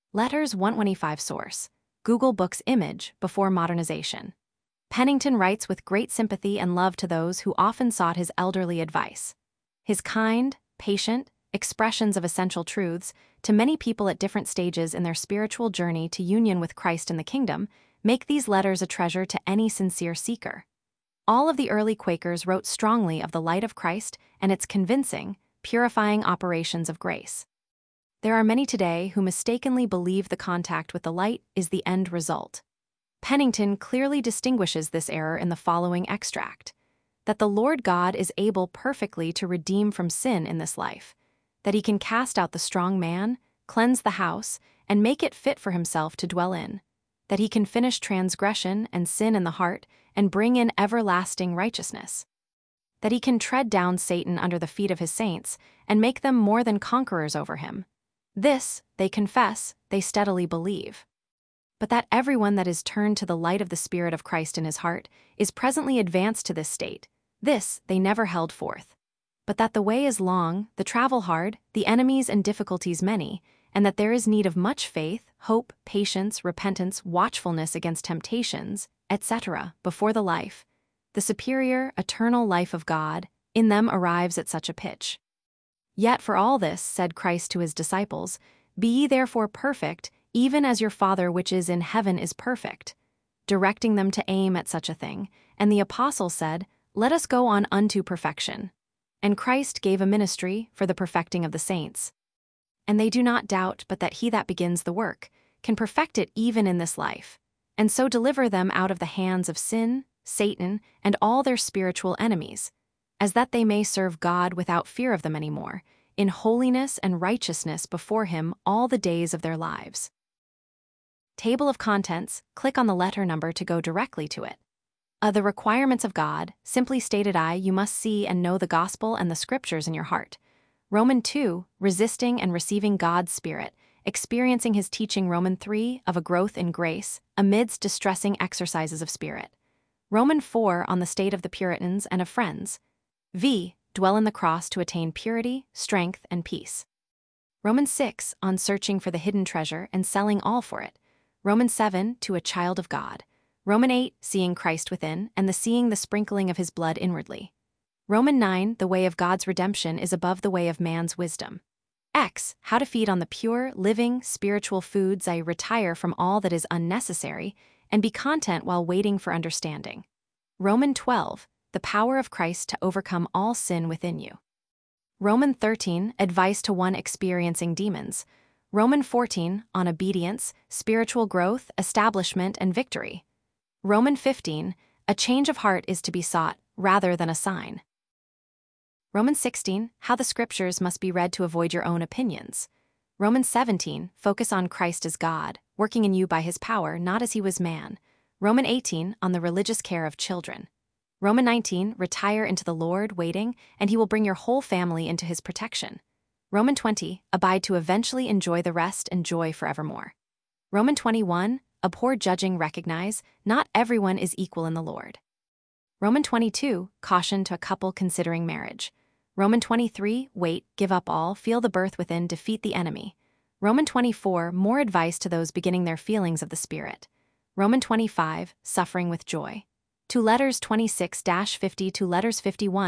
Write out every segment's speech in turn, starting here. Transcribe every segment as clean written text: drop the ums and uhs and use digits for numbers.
Letters 125 source. Google Books image before modernization. Pennington writes with great sympathy and love to those who often sought his elderly advice. His kind, patient expressions of essential truths to many people at different stages in their spiritual journey to union with Christ in the kingdom make these letters a treasure to any sincere seeker. All of the early Quakers wrote strongly of the light of Christ and its convincing, purifying operations of grace. There are many today who mistakenly believe the contact with the light is the end result. Pennington clearly distinguishes this error in the following extract: that the Lord God is able perfectly to redeem from sin in this life, that he can cast out the strong man, cleanse the house, and make it fit for himself to dwell in, that he can finish transgression and sin in the heart and bring in everlasting righteousness, that he can tread down Satan under the feet of his saints and make them more than conquerors over him. This, they confess, they steadily believe. But that everyone that is turned to the light of the Spirit of Christ in his heart is presently advanced to this state, this they never held forth. But that the way is long, the travel hard, the enemies and difficulties many, and that there is need of much faith, hope, patience, repentance, watchfulness against temptations, etc., before the life, the superior, eternal life of God, in them arrives at such a pitch. Yet for all this, said Christ to his disciples, be ye therefore perfect, even as your Father which is in heaven is perfect, directing them to aim at such a thing. And the apostle said, let us go on unto perfection. And Christ gave a ministry for the perfecting of the saints. And they do not doubt but that he that begins the work can perfect it even in this life, and so deliver them out of the hands of sin, Satan, and all their spiritual enemies, as that they may serve God without fear of them any more, in holiness and righteousness before him all the days of their lives. Table of contents, click on the letter number to go directly to it. The requirements of God, simply stated you must see and know the gospel and the scriptures in your heart. Roman 2, resisting and receiving God's Spirit, experiencing his teaching. Roman 3, of a growth in grace, amidst distressing exercises of spirit. Roman 4, on the state of the Puritans and of friends. V, dwell in the cross to attain purity, strength, and peace. Roman 6, on searching for the hidden treasure and selling all for it. Roman 7, to a child of God. Roman 8, seeing Christ within, and the seeing the sprinkling of his blood inwardly. Roman 9, the way of God's redemption is above the way of man's wisdom. X, how to feed on the pure, living, spiritual foods. I retire from all that is unnecessary, and be content while waiting for understanding. Roman 12, the power of Christ to overcome all sin within you. Roman 13, advice to one experiencing demons. Roman 14, on obedience, spiritual growth, establishment, and victory. Roman 15, a change of heart is to be sought, rather than a sign. Roman 16, how the scriptures must be read to avoid your own opinions. Roman 17, focus on Christ as God, working in you by his power, not as he was man. Roman 18, on the religious care of children. Roman 19, retire into the Lord, waiting, and he will bring your whole family into his protection. Roman 20, abide to eventually enjoy the rest and joy forevermore. Roman 21, abhor judging, recognize, not everyone is equal in the Lord. Roman 22, caution to a couple considering marriage. Roman 23, wait, give up all, feel the birth within, defeat the enemy. Roman 24, more advice to those beginning their feelings of the Spirit. Roman 25, suffering with joy. To letters 26-50 to letters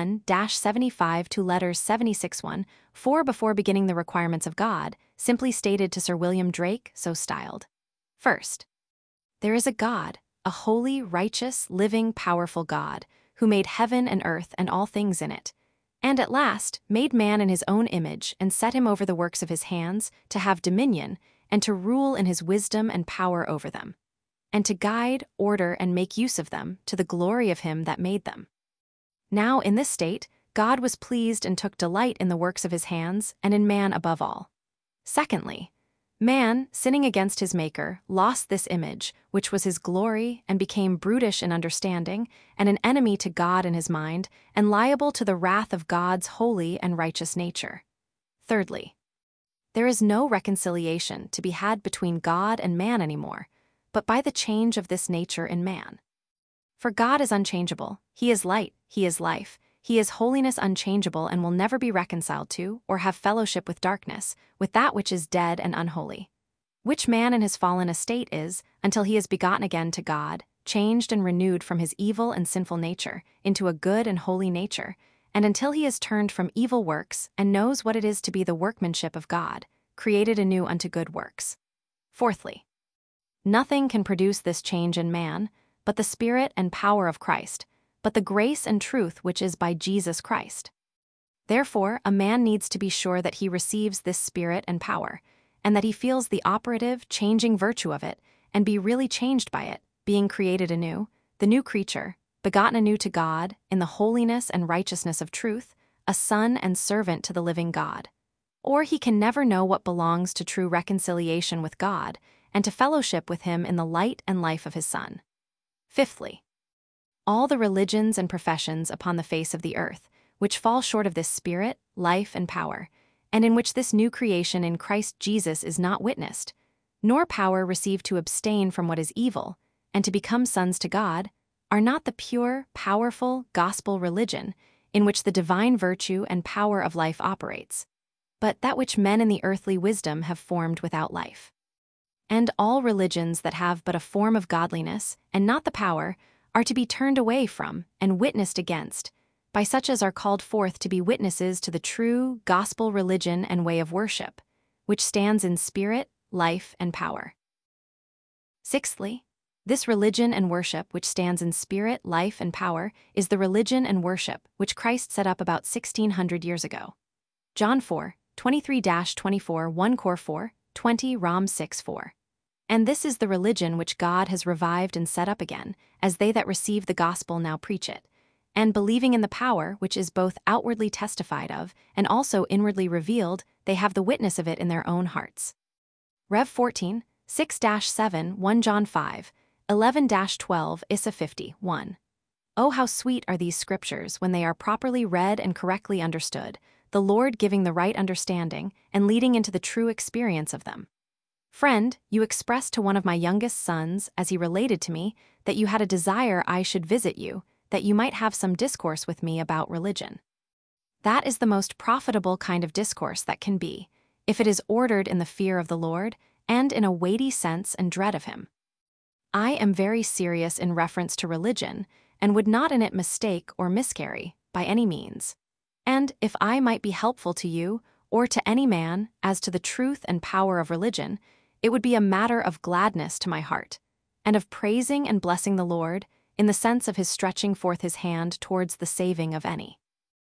51-75 to letters 76-1, 4 before beginning the requirements of God, simply stated to Sir William Drake, so styled. First, there is a God, a holy, righteous, living, powerful God, who made heaven and earth and all things in it, and at last made man in his own image and set him over the works of his hands to have dominion and to rule in his wisdom and power over them, and to guide, order, and make use of them to the glory of him that made them. Now in this state, God was pleased and took delight in the works of his hands and in man above all. Secondly, man, sinning against his Maker, lost this image, which was his glory, and became brutish in understanding, and an enemy to God in his mind, and liable to the wrath of God's holy and righteous nature. Thirdly, there is no reconciliation to be had between God and man anymore, but by the change of this nature in man. For God is unchangeable, he is light, he is life, he is holiness unchangeable and will never be reconciled to or have fellowship with darkness, with that which is dead and unholy. Which man in his fallen estate is, until he is begotten again to God, changed and renewed from his evil and sinful nature into a good and holy nature, and until he is turned from evil works and knows what it is to be the workmanship of God, created anew unto good works. Fourthly, nothing can produce this change in man, but the Spirit and power of Christ, but the grace and truth which is by Jesus Christ. Therefore, a man needs to be sure that he receives this Spirit and power, and that he feels the operative, changing virtue of it, and be really changed by it, being created anew, the new creature, begotten anew to God, in the holiness and righteousness of truth, a son and servant to the living God. Or he can never know what belongs to true reconciliation with God, and to fellowship with him in the light and life of his Son. Fifthly, all the religions and professions upon the face of the earth, which fall short of this Spirit, life, and power, and in which this new creation in Christ Jesus is not witnessed, nor power received to abstain from what is evil, and to become sons to God, are not the pure, powerful, gospel religion in which the divine virtue and power of life operates, but that which men in the earthly wisdom have formed without life. And all religions that have but a form of godliness, and not the power, are to be turned away from and witnessed against, by such as are called forth to be witnesses to the true gospel religion and way of worship, which stands in spirit, life, and power. Sixthly, this religion and worship which stands in spirit, life, and power is the religion and worship which Christ set up about 1600 years ago. John 4, 23-24, 1 Cor 4, 20 Rom 6 4. And this is the religion which God has revived and set up again, as they that receive the gospel now preach it, and believing in the power which is both outwardly testified of and also inwardly revealed, they have the witness of it in their own hearts. Rev 14, 6-7, 1 John 5, 11-12, Issa 50, 1. Oh, how sweet are these scriptures when they are properly read and correctly understood, the Lord giving the right understanding and leading into the true experience of them. Friend, you expressed to one of my youngest sons, as he related to me, that you had a desire I should visit you, that you might have some discourse with me about religion. That is the most profitable kind of discourse that can be, if it is ordered in the fear of the Lord, and in a weighty sense and dread of him. I am very serious in reference to religion, and would not in it mistake or miscarry, by any means. And if I might be helpful to you, or to any man, as to the truth and power of religion, it would be a matter of gladness to my heart, and of praising and blessing the Lord, in the sense of his stretching forth his hand towards the saving of any.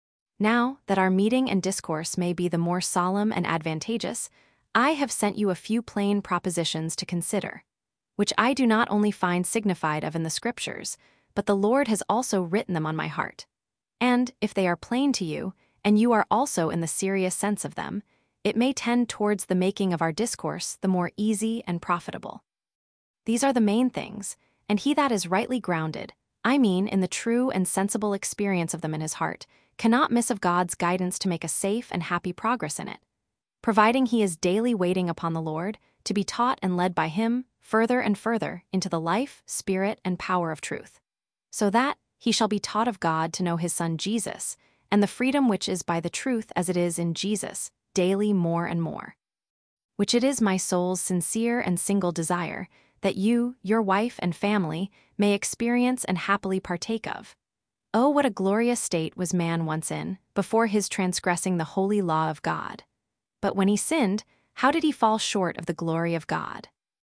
Now, that our meeting and discourse may be the more solemn and advantageous, I have sent you a few plain propositions to consider, which I do not only find signified of in the Scriptures, but the Lord has also written them on my heart. And, if they are plain to you, and you are also in the serious sense of them, it may tend towards the making of our discourse the more easy and profitable. These are the main things, and he that is rightly grounded, I mean in the true and sensible experience of them in his heart, cannot miss of God's guidance to make a safe and happy progress in it, providing he is daily waiting upon the Lord, to be taught and led by him further and further into the life, spirit, and power of truth, so that he shall be taught of God to know his Son Jesus, and the freedom which is by the truth as it is in Jesus, daily more and more. Which it is my soul's sincere and single desire, that you, your wife and family, may experience and happily partake of. Oh, what a glorious state was man once in, before his transgressing the holy law of God. But when he sinned, how did he fall short of the glory of God?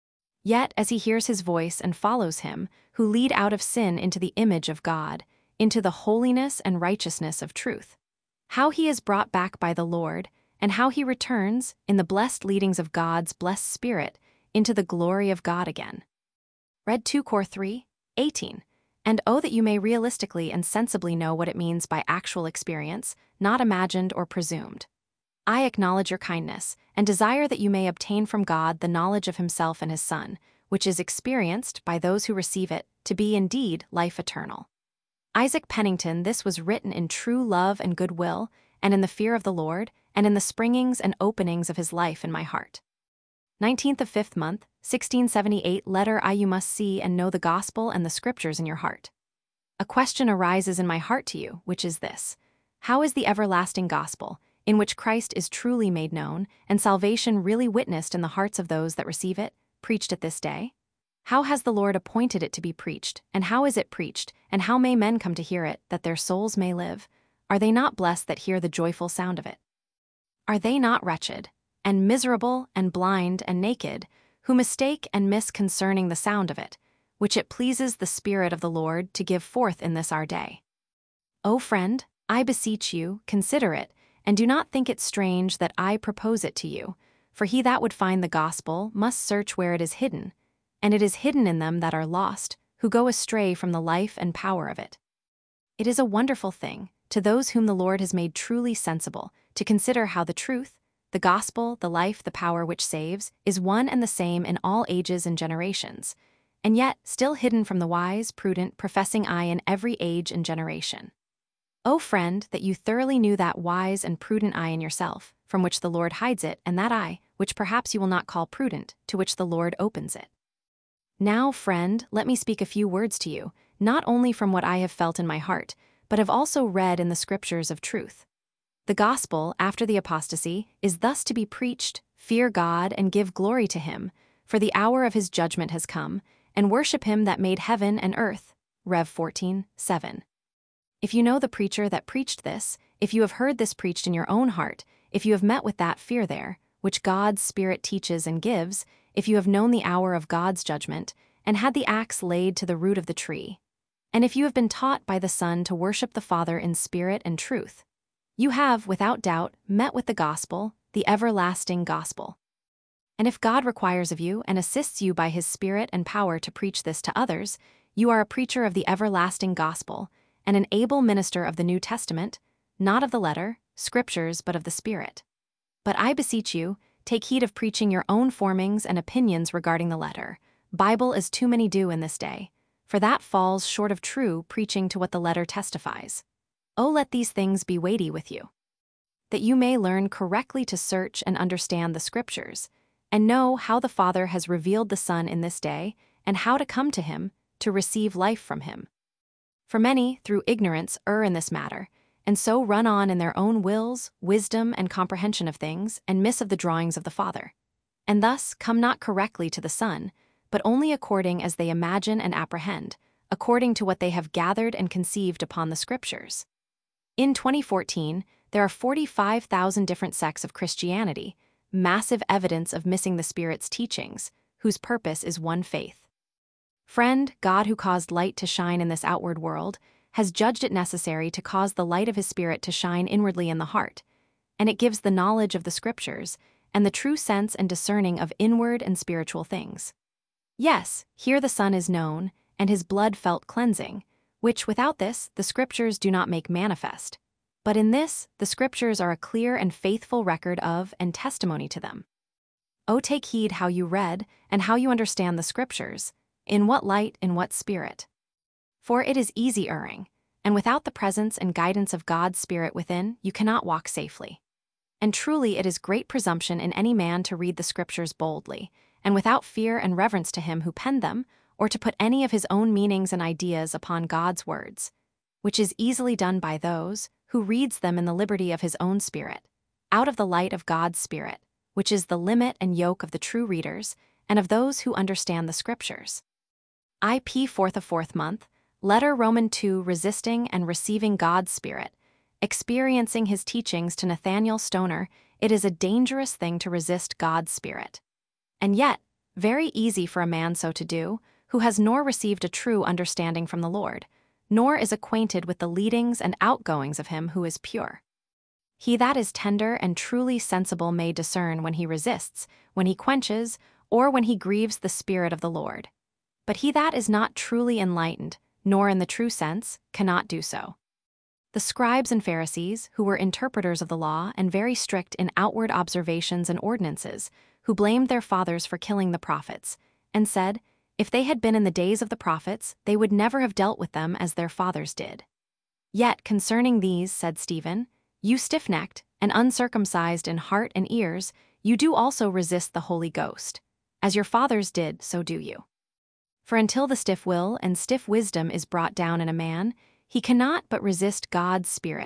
Yet, as he hears his voice and follows him, who lead out of sin into the image of God, into the holiness and righteousness of truth, how he is brought back by the Lord, and how he returns, in the blessed leadings of God's blessed Spirit, into the glory of God again. Read 2 Cor 3, 18. And oh, that you may realistically and sensibly know what it means by actual experience, not imagined or presumed. I acknowledge your kindness, and desire that you may obtain from God the knowledge of himself and his Son, which is experienced by those who receive it, to be indeed life eternal. Isaac Pennington, this was written in true love and goodwill, and in the fear of the Lord, and in the springings and openings of his life in my heart. 19th of 5th month, 1678 letter I. You must see and know the gospel and the scriptures in your heart. A question arises in my heart to you, which is this: how is the everlasting gospel, in which Christ is truly made known and salvation really witnessed in the hearts of those that receive it, preached at this day? How has the Lord appointed it to be preached, and how is it preached, and how may men come to hear it, that their souls may live? Are they not blessed that hear the joyful sound of it? Are they not wretched, and miserable, and blind, and naked, who mistake and miss concerning the sound of it, which it pleases the Spirit of the Lord to give forth in this our day? O friend, I beseech you, consider it, and do not think it strange that I propose it to you, for he that would find the gospel must search where it is hidden, and it is hidden in them that are lost, who go astray from the life and power of it. It is a wonderful thing, to those whom the Lord has made truly sensible, to consider how the truth, the gospel, the life, the power which saves, is one and the same in all ages and generations, and yet still hidden from the wise, prudent, professing eye in every age and generation. O friend, that you thoroughly knew that wise and prudent eye in yourself, from which the Lord hides it, and that eye, which perhaps you will not call prudent, to which the Lord opens it. Now, friend, let me speak a few words to you, not only from what I have felt in my heart, but have also read in the Scriptures of truth. The gospel, after the apostasy, is thus to be preached: fear God and give glory to him, for the hour of his judgment has come, and worship him that made heaven and earth. Rev 14:7. If you know the preacher that preached this, if you have heard this preached in your own heart, if you have met with that fear there, which God's Spirit teaches and gives, if you have known the hour of God's judgment, and had the axe laid to the root of the tree, and if you have been taught by the Son to worship the Father in spirit and truth, you have, without doubt, met with the gospel, the everlasting gospel. And if God requires of you and assists you by his Spirit and power to preach this to others, you are a preacher of the everlasting gospel, and an able minister of the New Testament, not of the letter, Scriptures, but of the Spirit. But I beseech you, take heed of preaching your own formings and opinions regarding the letter, Bible, as too many do in this day, for that falls short of true preaching to what the letter testifies. O let these things be weighty with you, that you may learn correctly to search and understand the Scriptures, and know how the Father has revealed the Son in this day, and how to come to him, to receive life from him. For many, through ignorance, err in this matter, and so run on in their own wills, wisdom, and comprehension of things, and miss of the drawings of the Father, and thus come not correctly to the Son, but only according as they imagine and apprehend, according to what they have gathered and conceived upon the Scriptures. In 2014, there are 45,000 different sects of Christianity, massive evidence of missing the Spirit's teachings, whose purpose is one faith. Friend, God, who caused light to shine in this outward world, has judged it necessary to cause the light of his Spirit to shine inwardly in the heart, and it gives the knowledge of the Scriptures and the true sense and discerning of inward and spiritual things. Yes, here the Son is known, and his blood felt cleansing, which without this the Scriptures do not make manifest. But in this, the Scriptures are a clear and faithful record of and testimony to them. O take heed how you read, and how you understand the Scriptures, in what light, in what spirit. For it is easy erring, and without the presence and guidance of God's Spirit within, you cannot walk safely. And truly it is great presumption in any man to read the Scriptures boldly, and without fear and reverence to him who penned them, or to put any of his own meanings and ideas upon God's words, which is easily done by those who reads them in the liberty of his own spirit, out of the light of God's Spirit, which is the limit and yoke of the true readers, and of those who understand the Scriptures. IP 4th month, letter Roman 2, resisting and receiving God's Spirit, experiencing his teachings to Nathaniel Stoner. It is a dangerous thing to resist God's Spirit, and yet very easy for a man so to do, who has nor received a true understanding from the Lord, nor is acquainted with the leadings and outgoings of him who is pure. He that is tender and truly sensible may discern when he resists, when he quenches, or when he grieves the Spirit of the Lord. But he that is not truly enlightened, nor in the true sense, cannot do so. The scribes and Pharisees, who were interpreters of the law and very strict in outward observations and ordinances, who blamed their fathers for killing the prophets, and said, if they had been in the days of the prophets, they would never have dealt with them as their fathers did. Yet concerning these, said Stephen, you stiff-necked and uncircumcised in heart and ears, you do also resist the Holy Ghost. As your fathers did, so do you. For until the stiff will and stiff wisdom is brought down in a man, he cannot but resist God's Spirit,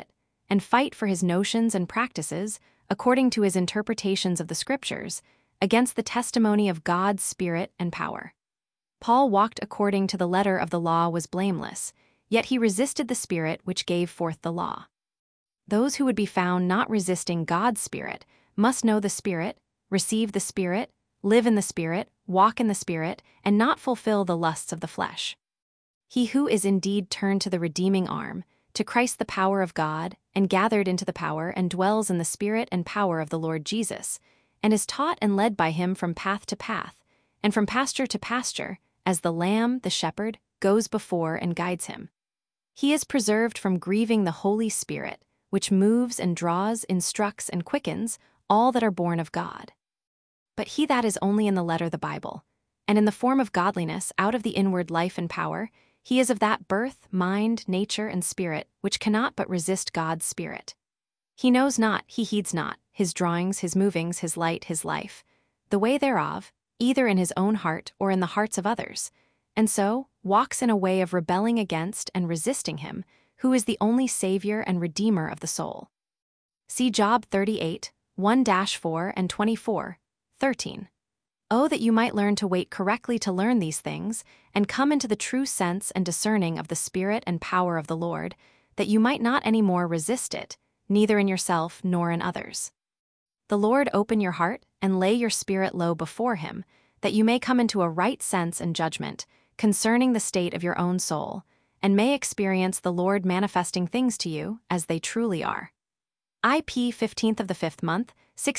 and fight for his notions and practices, according to his interpretations of the Scriptures, against the testimony of God's Spirit and power. Paul walked according to the letter of the law was blameless, yet he resisted the Spirit which gave forth the law. Those who would be found not resisting God's Spirit must know the Spirit, receive the Spirit, live in the Spirit, walk in the Spirit, and not fulfill the lusts of the flesh. He who is indeed turned to the redeeming arm, to Christ the power of God, and gathered into the power and dwells in the Spirit and power of the Lord Jesus, and is taught and led by him from path to path, and from pasture to pasture, as the lamb, the shepherd, goes before and guides him. He is preserved from grieving the Holy Spirit, which moves and draws, instructs and quickens all that are born of God. But he that is only in the letter the Bible, and in the form of godliness out of the inward life and power, he is of that birth, mind, nature, and spirit, which cannot but resist God's Spirit. He knows not, he heeds not, his drawings, his movings, his light, his life, the way thereof, either in his own heart or in the hearts of others, and so walks in a way of rebelling against and resisting him, who is the only Savior and Redeemer of the soul. See Job 38, 1-4 and 24, 13. Oh, that you might learn to wait correctly to learn these things, and come into the true sense and discerning of the Spirit and power of the Lord, that you might not any more resist it, neither in yourself nor in others. The Lord open your heart and lay your spirit low before him, that you may come into a right sense and judgment concerning the state of your own soul, and may experience the Lord manifesting things to you as they truly are. IP 15th of the 5th month,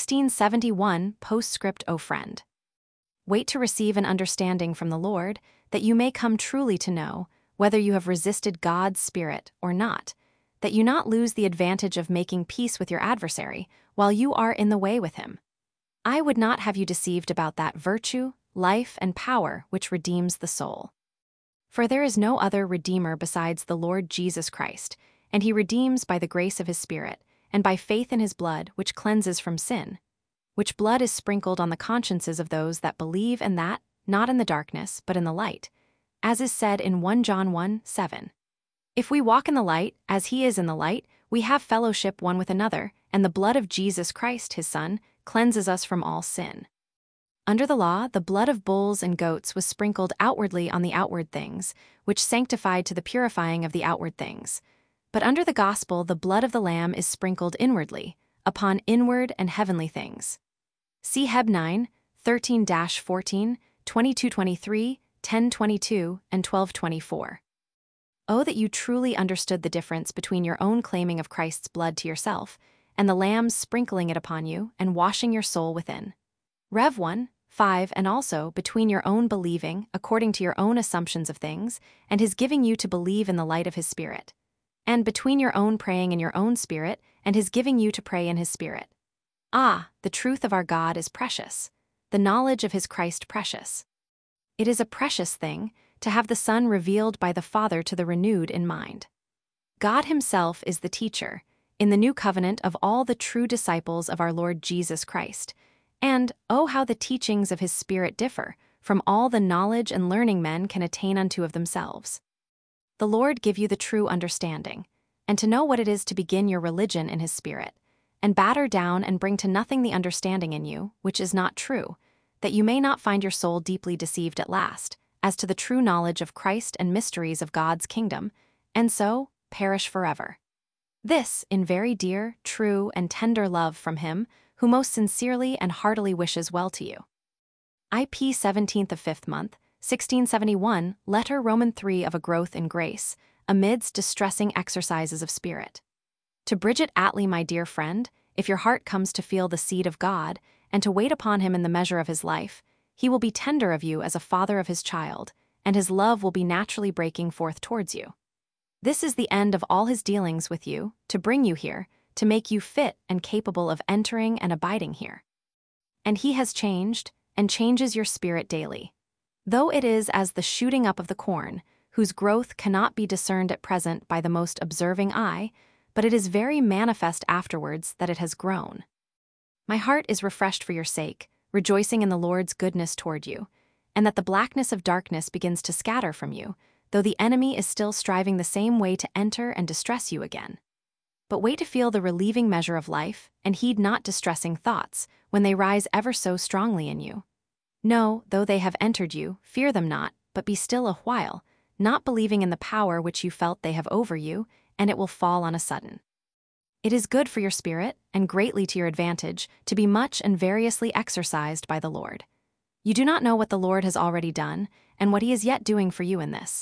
1671, postscript. O friend, wait to receive an understanding from the Lord, that you may come truly to know whether you have resisted God's Spirit or not, that you not lose the advantage of making peace with your adversary while you are in the way with him. I would not have you deceived about that virtue, life, and power which redeems the soul. For there is no other Redeemer besides the Lord Jesus Christ, and he redeems by the grace of his Spirit, and by faith in his blood, which cleanses from sin, which blood is sprinkled on the consciences of those that believe, and that, not in the darkness, but in the light, as is said in 1 John 1:7. If we walk in the light, as he is in the light, we have fellowship one with another, and the blood of Jesus Christ, his Son, cleanses us from all sin. Under the law, the blood of bulls and goats was sprinkled outwardly on the outward things, which sanctified to the purifying of the outward things. But under the gospel, the blood of the Lamb is sprinkled inwardly, upon inward and heavenly things. See Heb 9, 13-14, 22-23, 10-22, and 12-24. Oh, that you truly understood the difference between your own claiming of Christ's blood to yourself, and the Lamb's sprinkling it upon you and washing your soul within. Rev 1, 5, and also between your own believing according to your own assumptions of things, and his giving you to believe in the light of his Spirit. And between your own praying in your own spirit, and his giving you to pray in his Spirit. Ah, the truth of our God is precious, the knowledge of his Christ precious. It is a precious thing to have the Son revealed by the Father to the renewed in mind. God himself is the teacher, in the new covenant, of all the true disciples of our Lord Jesus Christ. And, oh, how the teachings of his Spirit differ from all the knowledge and learning men can attain unto of themselves. The Lord give you the true understanding, and to know what it is to begin your religion in his Spirit, and batter down and bring to nothing the understanding in you, which is not true, that you may not find your soul deeply deceived at last, as to the true knowledge of Christ and mysteries of God's kingdom, and so perish forever. This in very dear, true, and tender love from him, who most sincerely and heartily wishes well to you. IP 17th of 5th month, 1671, letter Roman 3 of a growth in grace, amidst distressing exercises of spirit. To Bridget Attlee, my dear friend, if your heart comes to feel the seed of God, and to wait upon him in the measure of his life, he will be tender of you as a father of his child, and his love will be naturally breaking forth towards you. This is the end of all his dealings with you, to bring you here, to make you fit and capable of entering and abiding here. And he has changed, and changes your spirit daily. Though it is as the shooting up of the corn, whose growth cannot be discerned at present by the most observing eye, but it is very manifest afterwards that it has grown. My heart is refreshed for your sake, rejoicing in the Lord's goodness toward you, and that the blackness of darkness begins to scatter from you, though the enemy is still striving the same way to enter and distress you again. but wait to feel the relieving measure of life, and heed not distressing thoughts, when they rise ever so strongly in you. No, though they have entered you, fear them not, but be still a while, not believing in the power which you felt they have over you, and it will fall on a sudden. It is good for your spirit, and greatly to your advantage, to be much and variously exercised by the Lord. You do not know what the Lord has already done, and what he is yet doing for you in this.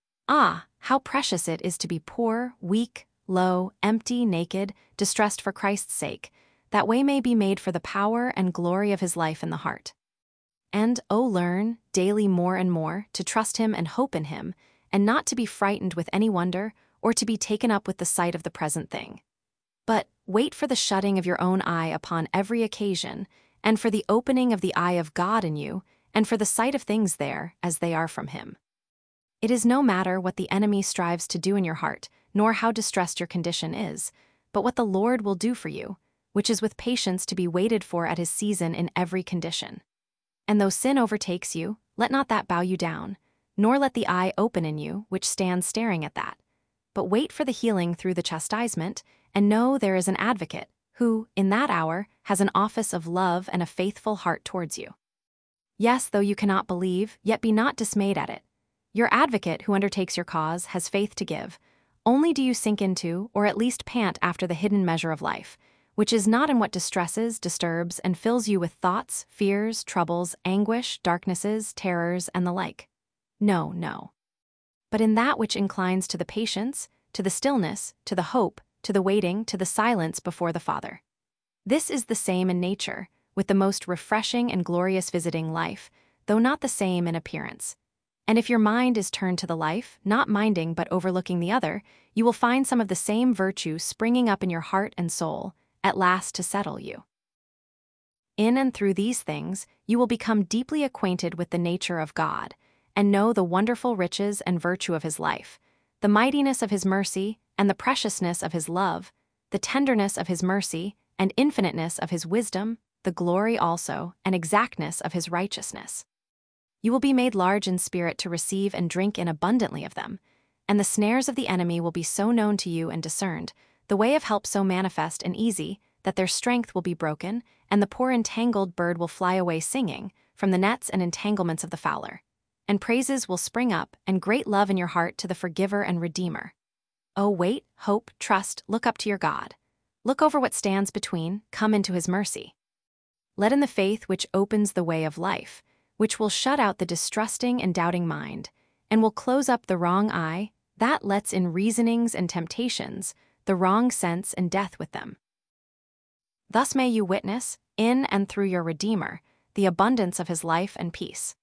Ah, how precious it is to be poor, weak, low, empty, naked, distressed for Christ's sake, that way may be made for the power and glory of his life in the heart. And, learn, daily more and more, to trust him and hope in him, and not to be frightened with any wonder, or to be taken up with the sight of the present thing. But wait for the shutting of your own eye upon every occasion, and for the opening of the eye of God in you, and for the sight of things there, as they are from him. It is no matter what the enemy strives to do in your heart, nor how distressed your condition is, but what the Lord will do for you, which is with patience to be waited for at his season in every condition. And though sin overtakes you, let not that bow you down, nor let the eye open in you, which stands staring at that. But wait for the healing through the chastisement, and know there is an advocate, who, in that hour, has an office of love and a faithful heart towards you. Yes, though you cannot believe, yet be not dismayed at it. Your advocate who undertakes your cause has faith to give. Only do you sink into, or at least pant after the hidden measure of life, which is not in what distresses, disturbs, and fills you with thoughts, fears, troubles, anguish, darknesses, terrors, and the like. No, no. But in that which inclines to the patience, to the stillness, to the hope, to the waiting, to the silence before the Father. This is the same in nature, with the most refreshing and glorious visiting life, though not the same in appearance. And if your mind is turned to the life, not minding but overlooking the other, you will find some of the same virtue springing up in your heart and soul, at last to settle you. In and through these things, you will become deeply acquainted with the nature of God, and know the wonderful riches and virtue of his life, the mightiness of his mercy, and the preciousness of his love, the tenderness of his mercy, and infiniteness of his wisdom, the glory also, and exactness of his righteousness. You will be made large in spirit to receive and drink in abundantly of them, and the snares of the enemy will be so known to you and discerned, the way of help so manifest and easy, that their strength will be broken, and the poor entangled bird will fly away singing, from the nets and entanglements of the fowler. And praises will spring up, and great love in your heart to the Forgiver and Redeemer. Oh, wait, hope, trust, look up to your God. Look over what stands between, come into his mercy. Let in the faith which opens the way of life, which will shut out the distrusting and doubting mind, and will close up the wrong eye, that lets in reasonings and temptations, the wrong sense and death with them. Thus may you witness, in and through your Redeemer, the abundance of his life and peace.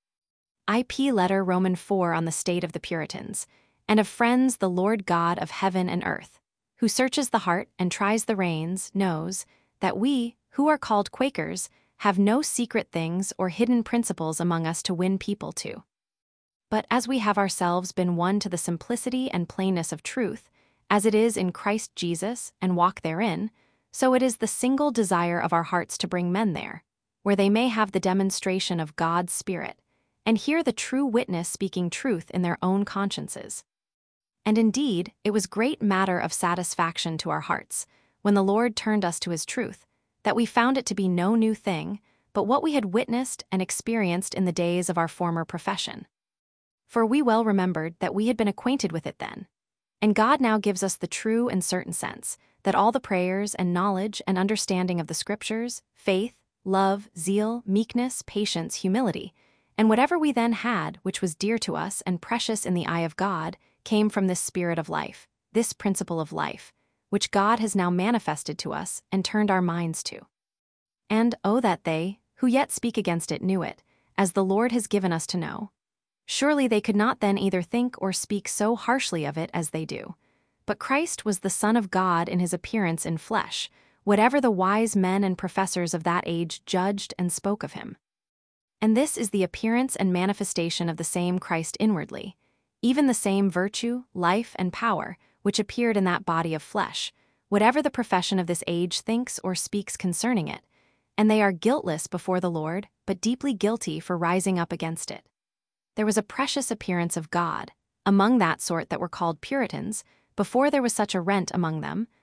IP Letter Roman 4 on the state of the Puritans, and of friends the Lord God of heaven and earth, who searches the heart and tries the reins, knows that we, who are called Quakers, have no secret things or hidden principles among us to win people to. But as we have ourselves been won to the simplicity and plainness of truth, as it is in Christ Jesus, and walk therein, so it is the single desire of our hearts to bring men there, where they may have the demonstration of God's Spirit, and hear the true witness speaking truth in their own consciences. And indeed, it was great matter of satisfaction to our hearts, when the Lord turned us to his truth, that we found it to be no new thing, but what we had witnessed and experienced in the days of our former profession. For we well remembered that we had been acquainted with it then. And God now gives us the true and certain sense, that all the prayers and knowledge and understanding of the Scriptures, faith, love, zeal, meekness, patience, humility, and whatever we then had, which was dear to us and precious in the eye of God, came from this spirit of life, this principle of life, which God has now manifested to us and turned our minds to. And, oh, that they, who yet speak against it, knew it, as the Lord has given us to know. Surely they could not then either think or speak so harshly of it as they do. But Christ was the Son of God in his appearance in flesh, whatever the wise men and professors of that age judged and spoke of him. And this is the appearance and manifestation of the same Christ inwardly, even the same virtue, life, and power, which appeared in that body of flesh, whatever the profession of this age thinks or speaks concerning it, and they are guiltless before the Lord, but deeply guilty for rising up against it. There was a precious appearance of God, among that sort that were called Puritans, before there was such a rent among them,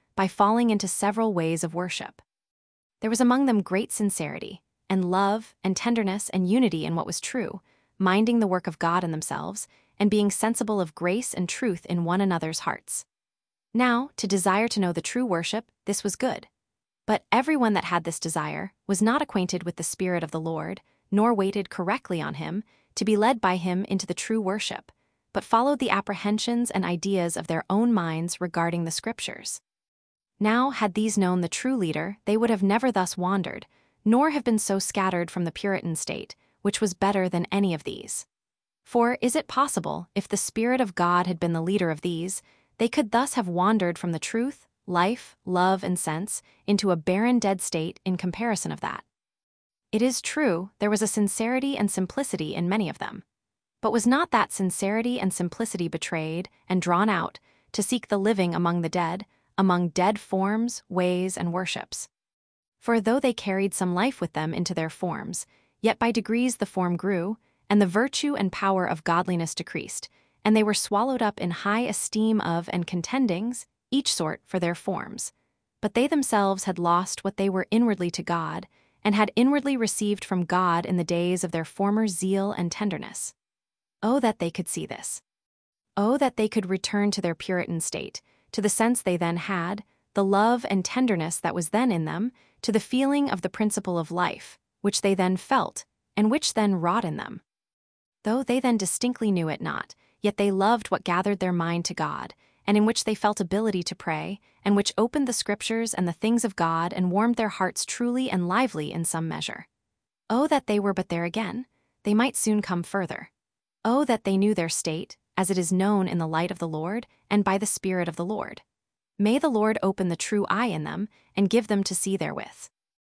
by falling into several ways of worship. There was among them great sincerity, and love, and tenderness, and unity in what was true, minding the work of God in themselves, and being sensible of grace and truth in one another's hearts. Now, to desire to know the true worship, this was good. But everyone that had this desire was not acquainted with the Spirit of the Lord, nor waited correctly on him, to be led by him into the true worship, but followed the apprehensions and ideas of their own minds regarding the Scriptures. Now, had these known the true leader, they would have never thus wandered, nor have been so scattered from the Puritan state, which was better than any of these. For is it possible, if the Spirit of God had been the leader of these, they could thus have wandered from the truth, life, love, and sense, into a barren dead state in comparison of that? It is true, there was a sincerity and simplicity in many of them. But was not that sincerity and simplicity betrayed and drawn out to seek the living among the dead, among dead forms, ways, and worships? For though they carried some life with them into their forms, yet by degrees the form grew, and the virtue and power of godliness decreased, and they were swallowed up in high esteem of and contendings, each sort for their forms. But they themselves had lost what they were inwardly to God, and had inwardly received from God in the days of their former zeal and tenderness. Oh, that they could see this! Oh, that they could return to their Puritan state, to the sense they then had, the love and tenderness that was then in them, to the feeling of the principle of life, which they then felt, and which then wrought in them. Though they then distinctly knew it not, yet they loved what gathered their mind to God, and in which they felt ability to pray, and which opened the Scriptures and the things of God and warmed their hearts truly and lively in some measure. Oh, that they were but there again, they might soon come further. Oh, that they knew their state, as it is known in the light of the Lord, and by the Spirit of the Lord. May the Lord open the true eye in them, and give them to see therewith.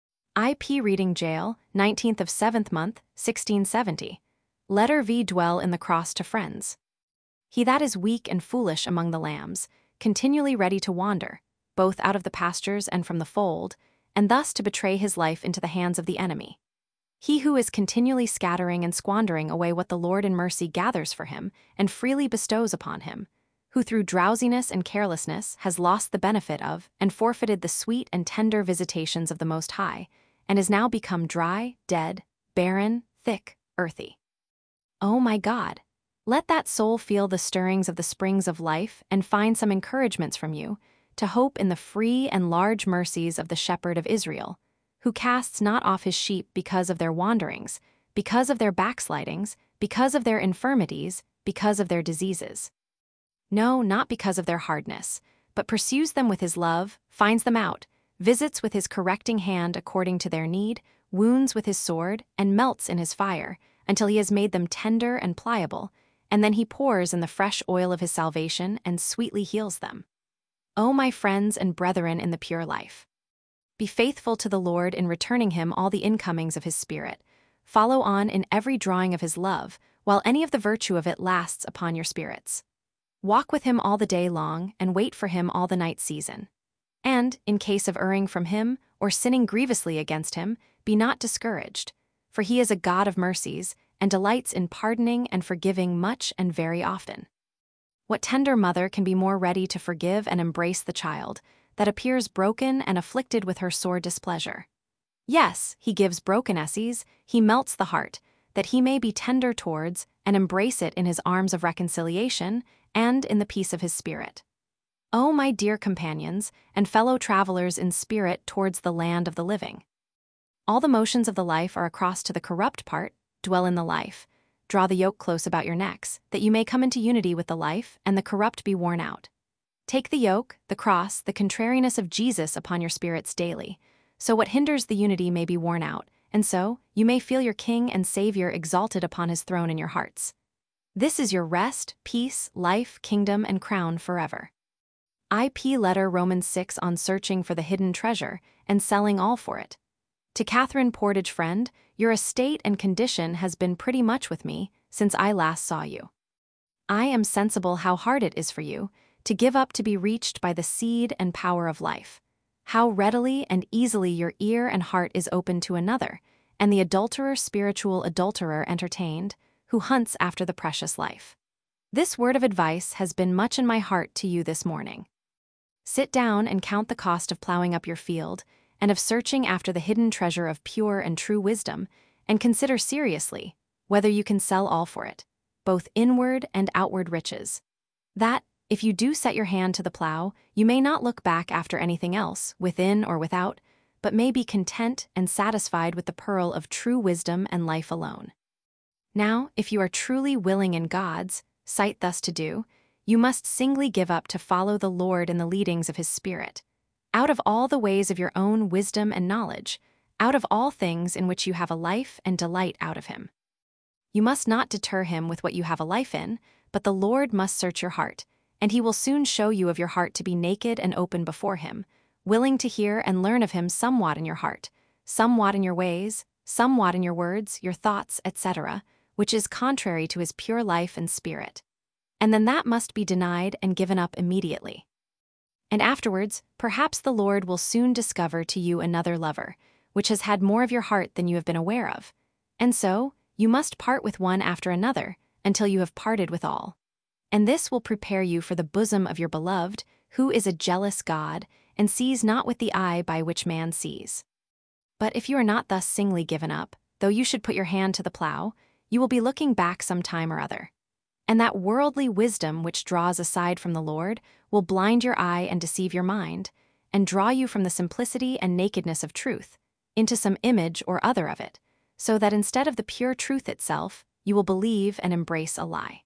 I.P. Reading Jail, 19th of 7th month, 1670. Letter V. Dwell in the cross to friends. He that is weak and foolish among the lambs, continually ready to wander, both out of the pastures and from the fold, and thus to betray his life into the hands of the enemy. He who is continually scattering and squandering away what the Lord in mercy gathers for him and freely bestows upon him, who through drowsiness and carelessness has lost the benefit of and forfeited the sweet and tender visitations of the Most High, and is now become dry, dead, barren, thick, earthy. Oh my God! Let that soul feel the stirrings of the springs of life and find some encouragements from you, to hope in the free and large mercies of the Shepherd of Israel, who casts not off his sheep because of their wanderings, because of their backslidings, because of their infirmities, because of their diseases. No, not because of their hardness, but pursues them with his love, finds them out, visits with his correcting hand according to their need, wounds with his sword, and melts in his fire, until he has made them tender and pliable, and then he pours in the fresh oil of his salvation and sweetly heals them. O my friends and brethren in the pure life! Be faithful to the Lord in returning him all the incomings of his Spirit. Follow on in every drawing of his love, while any of the virtue of it lasts upon your spirits. Walk with him all the day long, and wait for him all the night season. And, in case of erring from him, or sinning grievously against him, be not discouraged, for he is a God of mercies, and delights in pardoning and forgiving much and very often. What tender mother can be more ready to forgive and embrace the child that appears broken and afflicted with her sore displeasure? Yes, he gives brokennesses, he melts the heart, that he may be tender towards and embrace it in his arms of reconciliation and in the peace of his spirit. O my dear companions and fellow travelers in spirit towards the land of the living! All the motions of the life are across to the corrupt part. Dwell in the life. Draw the yoke close about your necks, that you may come into unity with the life, and the corrupt be worn out. Take the yoke, the cross, the contrariness of Jesus upon your spirits daily, so what hinders the unity may be worn out, and so you may feel your King and Savior exalted upon his throne in your hearts. This is your rest, peace, life, kingdom, and crown forever. I.P. Letter Romans 6 on searching for the hidden treasure and selling all for it. To Catherine Portage, friend, your estate and condition has been pretty much with me since I last saw you. I am sensible how hard it is for you to give up to be reached by the seed and power of life, how readily and easily your ear and heart is open to another, and the adulterer spiritual adulterer entertained, who hunts after the precious life. This word of advice has been much in my heart to you this morning. Sit down and count the cost of plowing up your field, and of searching after the hidden treasure of pure and true wisdom, and consider seriously whether you can sell all for it, both inward and outward riches. That, if you do set your hand to the plow, you may not look back after anything else, within or without, but may be content and satisfied with the pearl of true wisdom and life alone. Now, if you are truly willing in God's sight thus to do, you must singly give up to follow the Lord in the leadings of His Spirit, out of all the ways of your own wisdom and knowledge, out of all things in which you have a life and delight out of Him. You must not deter Him with what you have a life in, but the Lord must search your heart, and He will soon show you of your heart to be naked and open before Him, willing to hear and learn of Him somewhat in your heart, somewhat in your ways, somewhat in your words, your thoughts, etc., which is contrary to His pure life and spirit. And then that must be denied and given up immediately. And afterwards, perhaps the Lord will soon discover to you another lover, which has had more of your heart than you have been aware of. And so, you must part with one after another, until you have parted with all. And this will prepare you for the bosom of your beloved, who is a jealous God, and sees not with the eye by which man sees. But if you are not thus singly given up, though you should put your hand to the plow, you will be looking back some time or other. And that worldly wisdom which draws aside from the Lord will blind your eye and deceive your mind, and draw you from the simplicity and nakedness of truth, into some image or other of it, so that instead of the pure truth itself, you will believe and embrace a lie.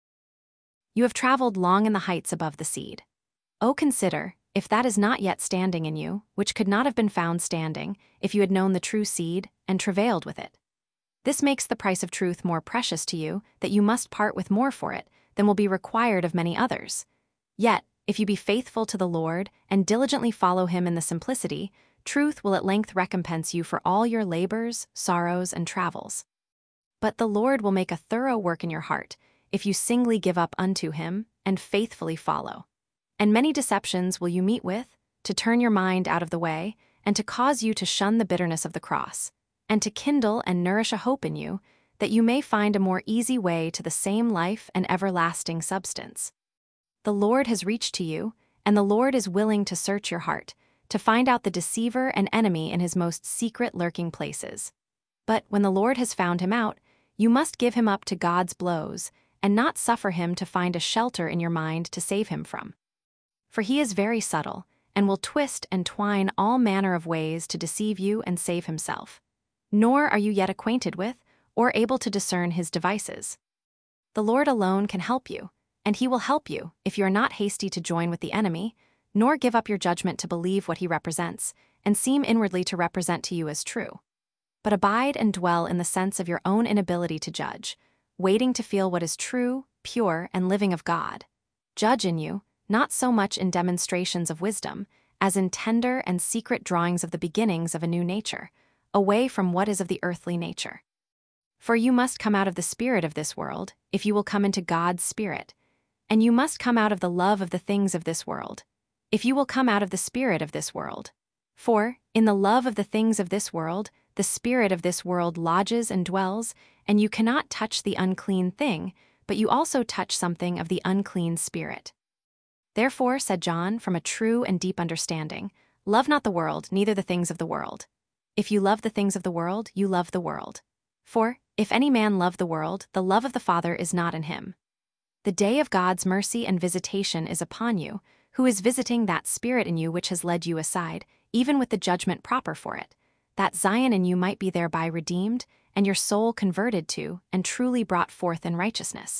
You have traveled long in the heights above the seed. Oh, consider, if that is not yet standing in you, which could not have been found standing, if you had known the true seed, and travailed with it. This makes the price of truth more precious to you, that you must part with more for it than will be required of many others. Yet, if you be faithful to the Lord, and diligently follow Him in the simplicity, truth will at length recompense you for all your labors, sorrows, and travels. But the Lord will make a thorough work in your heart, if you singly give up unto Him, and faithfully follow. And many deceptions will you meet with, to turn your mind out of the way, and to cause you to shun the bitterness of the cross, and to kindle and nourish a hope in you, that you may find a more easy way to the same life and everlasting substance. The Lord has reached to you, and the Lord is willing to search your heart, to find out the deceiver and enemy in his most secret lurking places. But when the Lord has found him out, you must give him up to God's blows, and not suffer him to find a shelter in your mind to save him from. For he is very subtle, and will twist and twine all manner of ways to deceive you and save himself. Nor are you yet acquainted with, or able to discern his devices. The Lord alone can help you, and he will help you if you are not hasty to join with the enemy, nor give up your judgment to believe what he represents, and seem inwardly to represent to you as true. But abide and dwell in the sense of your own inability to judge, waiting to feel what is true, pure, and living of God. Judge in you, not so much in demonstrations of wisdom, as in tender and secret drawings of the beginnings of a new nature, away from what is of the earthly nature. For you must come out of the spirit of this world, if you will come into God's spirit, and you must come out of the love of the things of this world, if you will come out of the spirit of this world. For, in the love of the things of this world, the spirit of this world lodges and dwells, and you cannot touch the unclean thing, but you also touch something of the unclean spirit. Therefore, said John, from a true and deep understanding, love not the world, neither the things of the world. If you love the things of the world, you love the world. For, if any man love the world, the love of the Father is not in him. The day of God's mercy and visitation is upon you, who is visiting that spirit in you which has led you aside, even with the judgment proper for it, that Zion in you might be thereby redeemed, and your soul converted to, and truly brought forth in righteousness.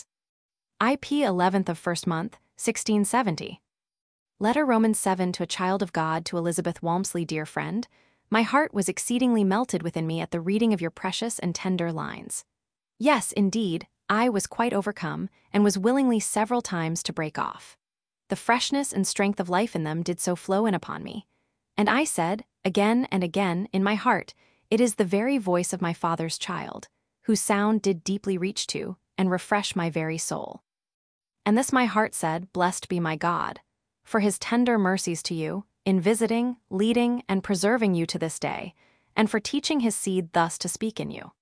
IP 11th of 1st month, 1670. Letter Romans 7 to a child of God, to Elizabeth Walmsley, dear friend. My heart was exceedingly melted within me at the reading of your precious and tender lines. Yes, indeed, I was quite overcome, and was willingly several times to break off. The freshness and strength of life in them did so flow in upon me. And I said, again and again, in my heart, it is the very voice of my Father's child, whose sound did deeply reach to, and refresh my very soul. And this my heart said, blessed be my God, for his tender mercies to you, in visiting, leading, and preserving you to this day, and for teaching his seed thus to speak in you.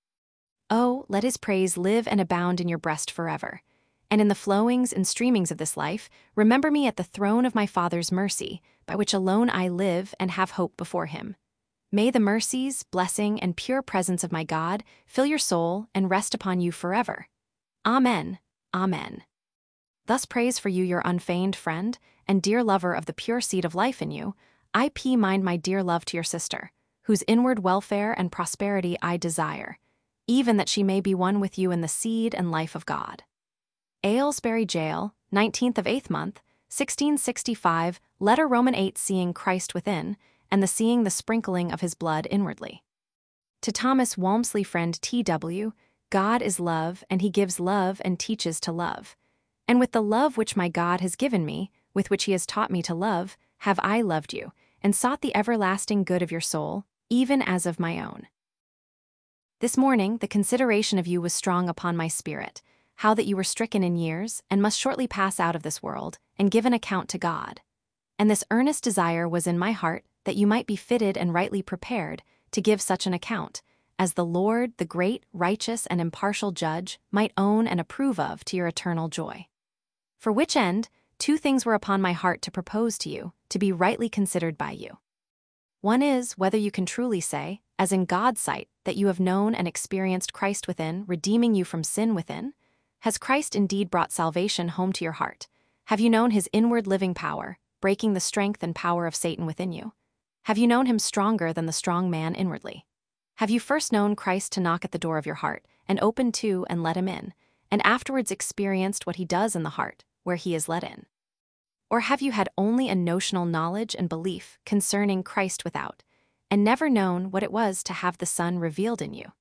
Oh, let his praise live and abound in your breast forever. And in the flowings and streamings of this life, remember me at the throne of my Father's mercy, by which alone I live and have hope before him. May the mercies, blessing, and pure presence of my God fill your soul and rest upon you forever. Amen. Amen. Thus prays for you your unfeigned friend and dear lover of the pure seed of life in you, I.P. Mind my dear love to your sister, whose inward welfare and prosperity I desire, even that she may be one with you in the seed and life of God. Aylesbury Jail, 19th of 8th month, 1665, letter Roman 8, seeing Christ within, and the seeing the sprinkling of his blood inwardly. To Thomas Walmsley, friend T.W., God is love, and he gives love and teaches to love. And with the love which my God has given me, with which he has taught me to love, have I loved you, and sought the everlasting good of your soul, even as of my own. This morning the consideration of you was strong upon my spirit, how that you were stricken in years, and must shortly pass out of this world, and give an account to God. And this earnest desire was in my heart, that you might be fitted and rightly prepared to give such an account, as the Lord, the great, righteous, and impartial Judge, might own and approve of to your eternal joy. For which end, 2 things were upon my heart to propose to you, to be rightly considered by you. One is, whether you can truly say, as in God's sight, that you have known and experienced Christ within, redeeming you from sin within? Has Christ indeed brought salvation home to your heart? Have you known his inward living power, breaking the strength and power of Satan within you? Have you known him stronger than the strong man inwardly? Have you first known Christ to knock at the door of your heart, and open to and let him in, and afterwards experienced what he does in the heart, where he is let in? Or have you had only a notional knowledge and belief concerning Christ without, and never known what it was to have the Son revealed in you?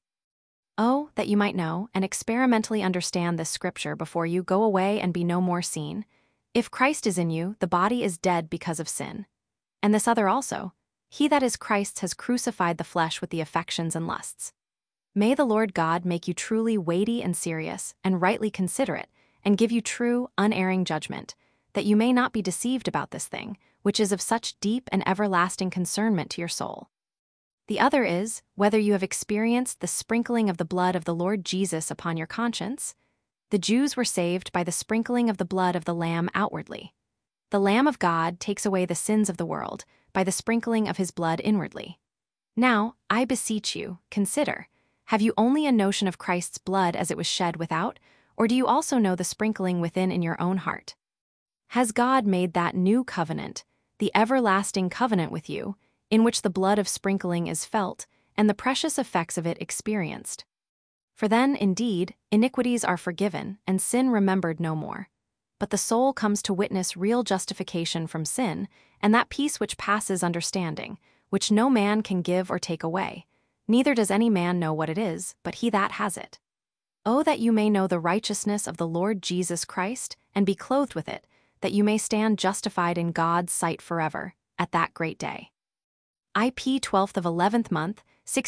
Oh, that you might know and experimentally understand this scripture before you go away and be no more seen. If Christ is in you, the body is dead because of sin. And this other also, he that is Christ's has crucified the flesh with the affections and lusts. May the Lord God make you truly weighty and serious, and rightly considerate, and give you true, unerring judgment, that you may not be deceived about this thing, which is of such deep and everlasting concernment to your soul. The other is, whether you have experienced the sprinkling of the blood of the Lord Jesus upon your conscience. The Jews were saved by the sprinkling of the blood of the Lamb outwardly. The Lamb of God takes away the sins of the world by the sprinkling of his blood inwardly. Now, I beseech you, consider, have you only a notion of Christ's blood as it was shed without, or do you also know the sprinkling within in your own heart? Has God made that new covenant, the everlasting covenant with you, in which the blood of sprinkling is felt, and the precious effects of it experienced? For then, indeed, iniquities are forgiven, and sin remembered no more. But the soul comes to witness real justification from sin, and that peace which passes understanding, which no man can give or take away, neither does any man know what it is, but he that has it. Oh, that you may know the righteousness of the Lord Jesus Christ, and be clothed with it, that you may stand justified in God's sight forever, at that great day. IP 12th of 11th month,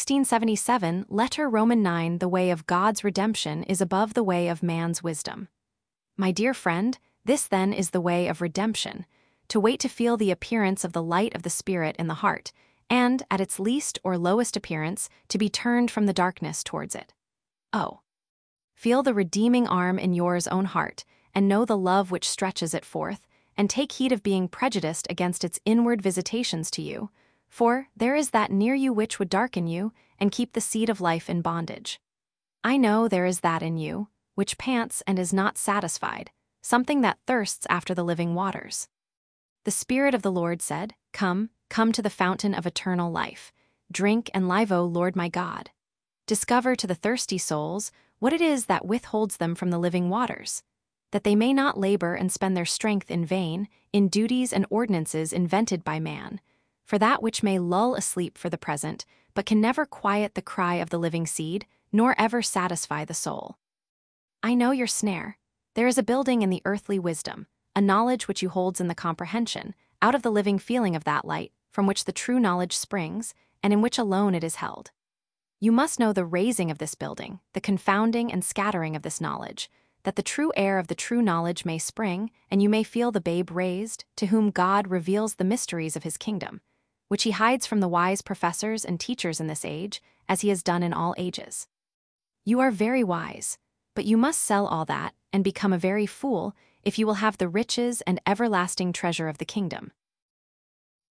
1677, letter Roman 9. The way of God's redemption is above the way of man's wisdom. My dear friend, this then is the way of redemption, to wait to feel the appearance of the light of the Spirit in the heart, and, at its least or lowest appearance, to be turned from the darkness towards it. Oh! Feel the redeeming arm in yours own heart, and know the love which stretches it forth, and take heed of being prejudiced against its inward visitations to you, for there is that near you which would darken you, and keep the seed of life in bondage. I know there is that in you, which pants and is not satisfied, something that thirsts after the living waters. The Spirit of the Lord said, Come, come to the fountain of eternal life. Drink and live, O Lord my God. Discover to the thirsty souls what it is that withholds them from the living waters, that they may not labor and spend their strength in vain, in duties and ordinances invented by man, for that which may lull asleep for the present, but can never quiet the cry of the living seed, nor ever satisfy the soul. I know your snare. There is a building in the earthly wisdom, a knowledge which you holds in the comprehension, out of the living feeling of that light, from which the true knowledge springs, and in which alone it is held. You must know the raising of this building, the confounding and scattering of this knowledge, that the true air of the true knowledge may spring, and you may feel the babe raised, to whom God reveals the mysteries of his kingdom, which he hides from the wise professors and teachers in this age, as he has done in all ages. You are very wise, but you must sell all that, and become a very fool, if you will have the riches and everlasting treasure of the kingdom.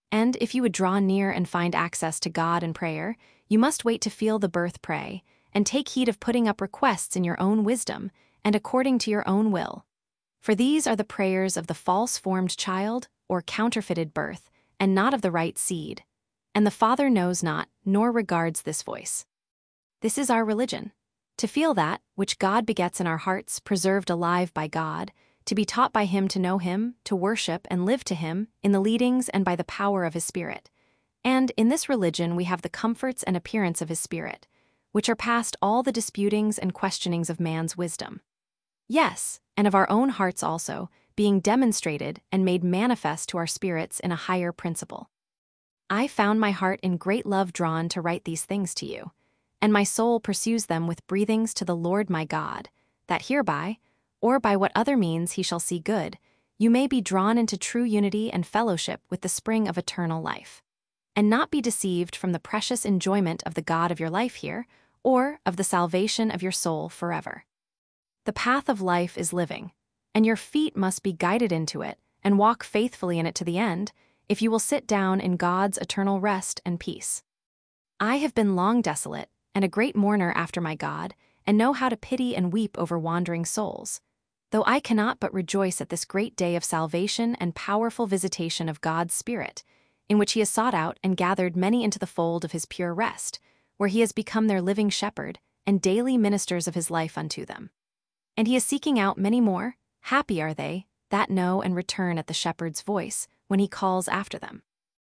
And if you would draw near and find access to God in prayer, you must wait to feel the birth pray, and take heed of putting up requests in your own wisdom, and according to your own will. For these are the prayers of the false-formed child, or counterfeited birth, and not of the right seed. And the Father knows not, nor regards this voice. This is our religion: to feel that, which God begets in our hearts, preserved alive by God, to be taught by Him to know Him, to worship and live to Him, in the leadings and by the power of His Spirit. And in this religion we have the comforts and appearance of His Spirit, which are past all the disputings and questionings of man's wisdom. Yes, and of our own hearts also, being demonstrated and made manifest to our spirits in a higher principle. I found my heart in great love drawn to write these things to you, and my soul pursues them with breathings to the Lord my God, that hereby, or by what other means He shall see good, you may be drawn into true unity and fellowship with the spring of eternal life, and not be deceived from the precious enjoyment of the God of your life here, or of the salvation of your soul forever. The path of life is living, and your feet must be guided into it and walk faithfully in it to the end, if you will sit down in God's eternal rest and peace. I have been long desolate, and a great mourner after my God, and know how to pity and weep over wandering souls, though I cannot but rejoice at this great day of salvation and powerful visitation of God's Spirit, in which He has sought out and gathered many into the fold of His pure rest, where He has become their living shepherd, and daily ministers of His life unto them. And He is seeking out many more. Happy are they that know and return at the shepherd's voice when He calls after them.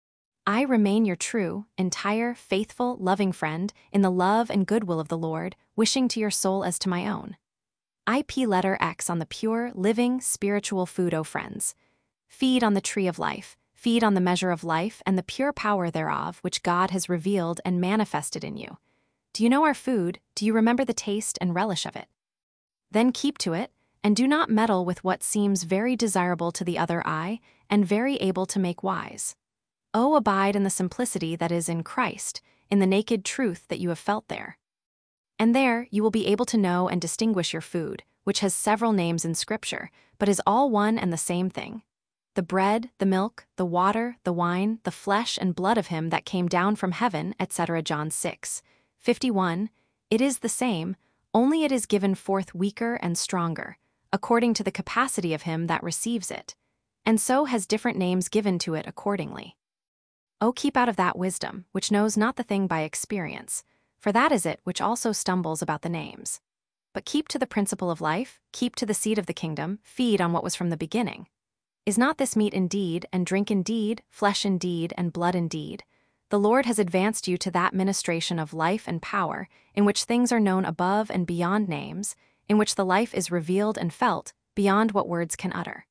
I remain your true, entire, faithful, loving friend in the love and goodwill of the Lord, wishing to your soul as to my own. IP letter X on the pure, living, spiritual food, O friends. Feed on the tree of life, feed on the measure of life and the pure power thereof, which God has revealed and manifested in you. Do you know our food? Do you remember the taste and relish of it? Then keep to it, and do not meddle with what seems very desirable to the other eye, and very able to make wise. Oh, abide in the simplicity that is in Christ, in the naked truth that you have felt there. And there you will be able to know and distinguish your food, which has several names in Scripture, but is all one and the same thing. The bread, the milk, the water, the wine, the flesh and blood of Him that came down from heaven, etc. John 6:51. It is the same, only it is given forth weaker and stronger, according to the capacity of him that receives it, and so has different names given to it accordingly. O keep out of that wisdom, which knows not the thing by experience, for that is it which also stumbles about the names. But keep to the principle of life, keep to the seed of the kingdom, feed on what was from the beginning. Is not this meat indeed, and drink indeed, flesh indeed, and blood indeed? The Lord has advanced you to that ministration of life and power, in which things are known above and beyond names, in which the life is revealed and felt, beyond what words can utter.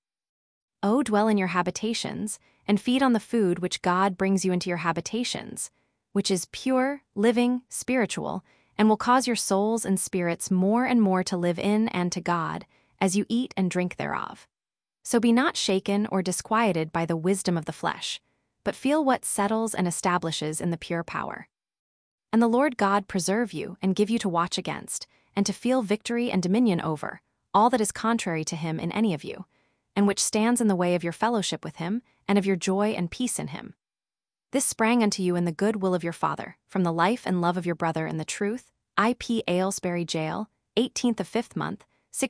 O dwell in your habitations, and feed on the food which God brings you into your habitations, which is pure, living, spiritual, and will cause your souls and spirits more and more to live in and to God, as you eat and drink thereof. So be not shaken or disquieted by the wisdom of the flesh, but feel what settles and establishes in the pure power. And the Lord God preserve you and give you to watch against, and to feel victory and dominion over, all that is contrary to Him in any of you, and which stands in the way of your fellowship with Him, and of your joy and peace in Him. This sprang unto you in the good will of your Father, from the life and love of your brother in the truth. IP Aylesbury Jail, 18th of 5th month,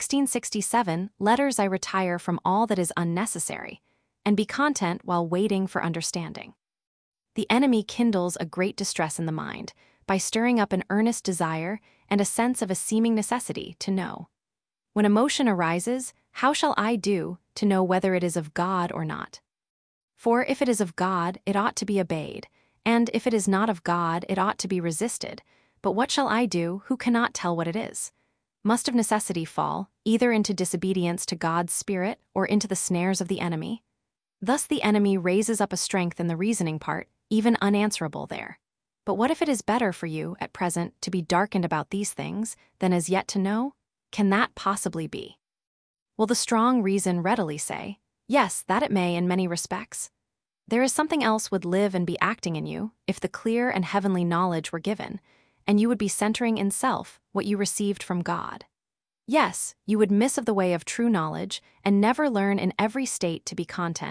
1667. Letters I retire from all that is unnecessary, and be content while waiting for understanding. The enemy kindles a great distress in the mind, by stirring up an earnest desire and a sense of a seeming necessity to know. When emotion arises, how shall I do to know whether it is of God or not? For if it is of God, it ought to be obeyed, and if it is not of God, it ought to be resisted. But what shall I do, who cannot tell what it is? Must of necessity fall, either into disobedience to God's Spirit or into the snares of the enemy? Thus the enemy raises up a strength in the reasoning part, even unanswerable there. But what if it is better for you, at present, to be darkened about these things, than as yet to know? Can that possibly be? Will the strong reason readily say, yes, that it may in many respects? There is something else would live and be acting in you, if the clear and heavenly knowledge were given, and you would be centering in self what you received from God. Yes, you would miss of the way of true knowledge, and never learn in every state to be content,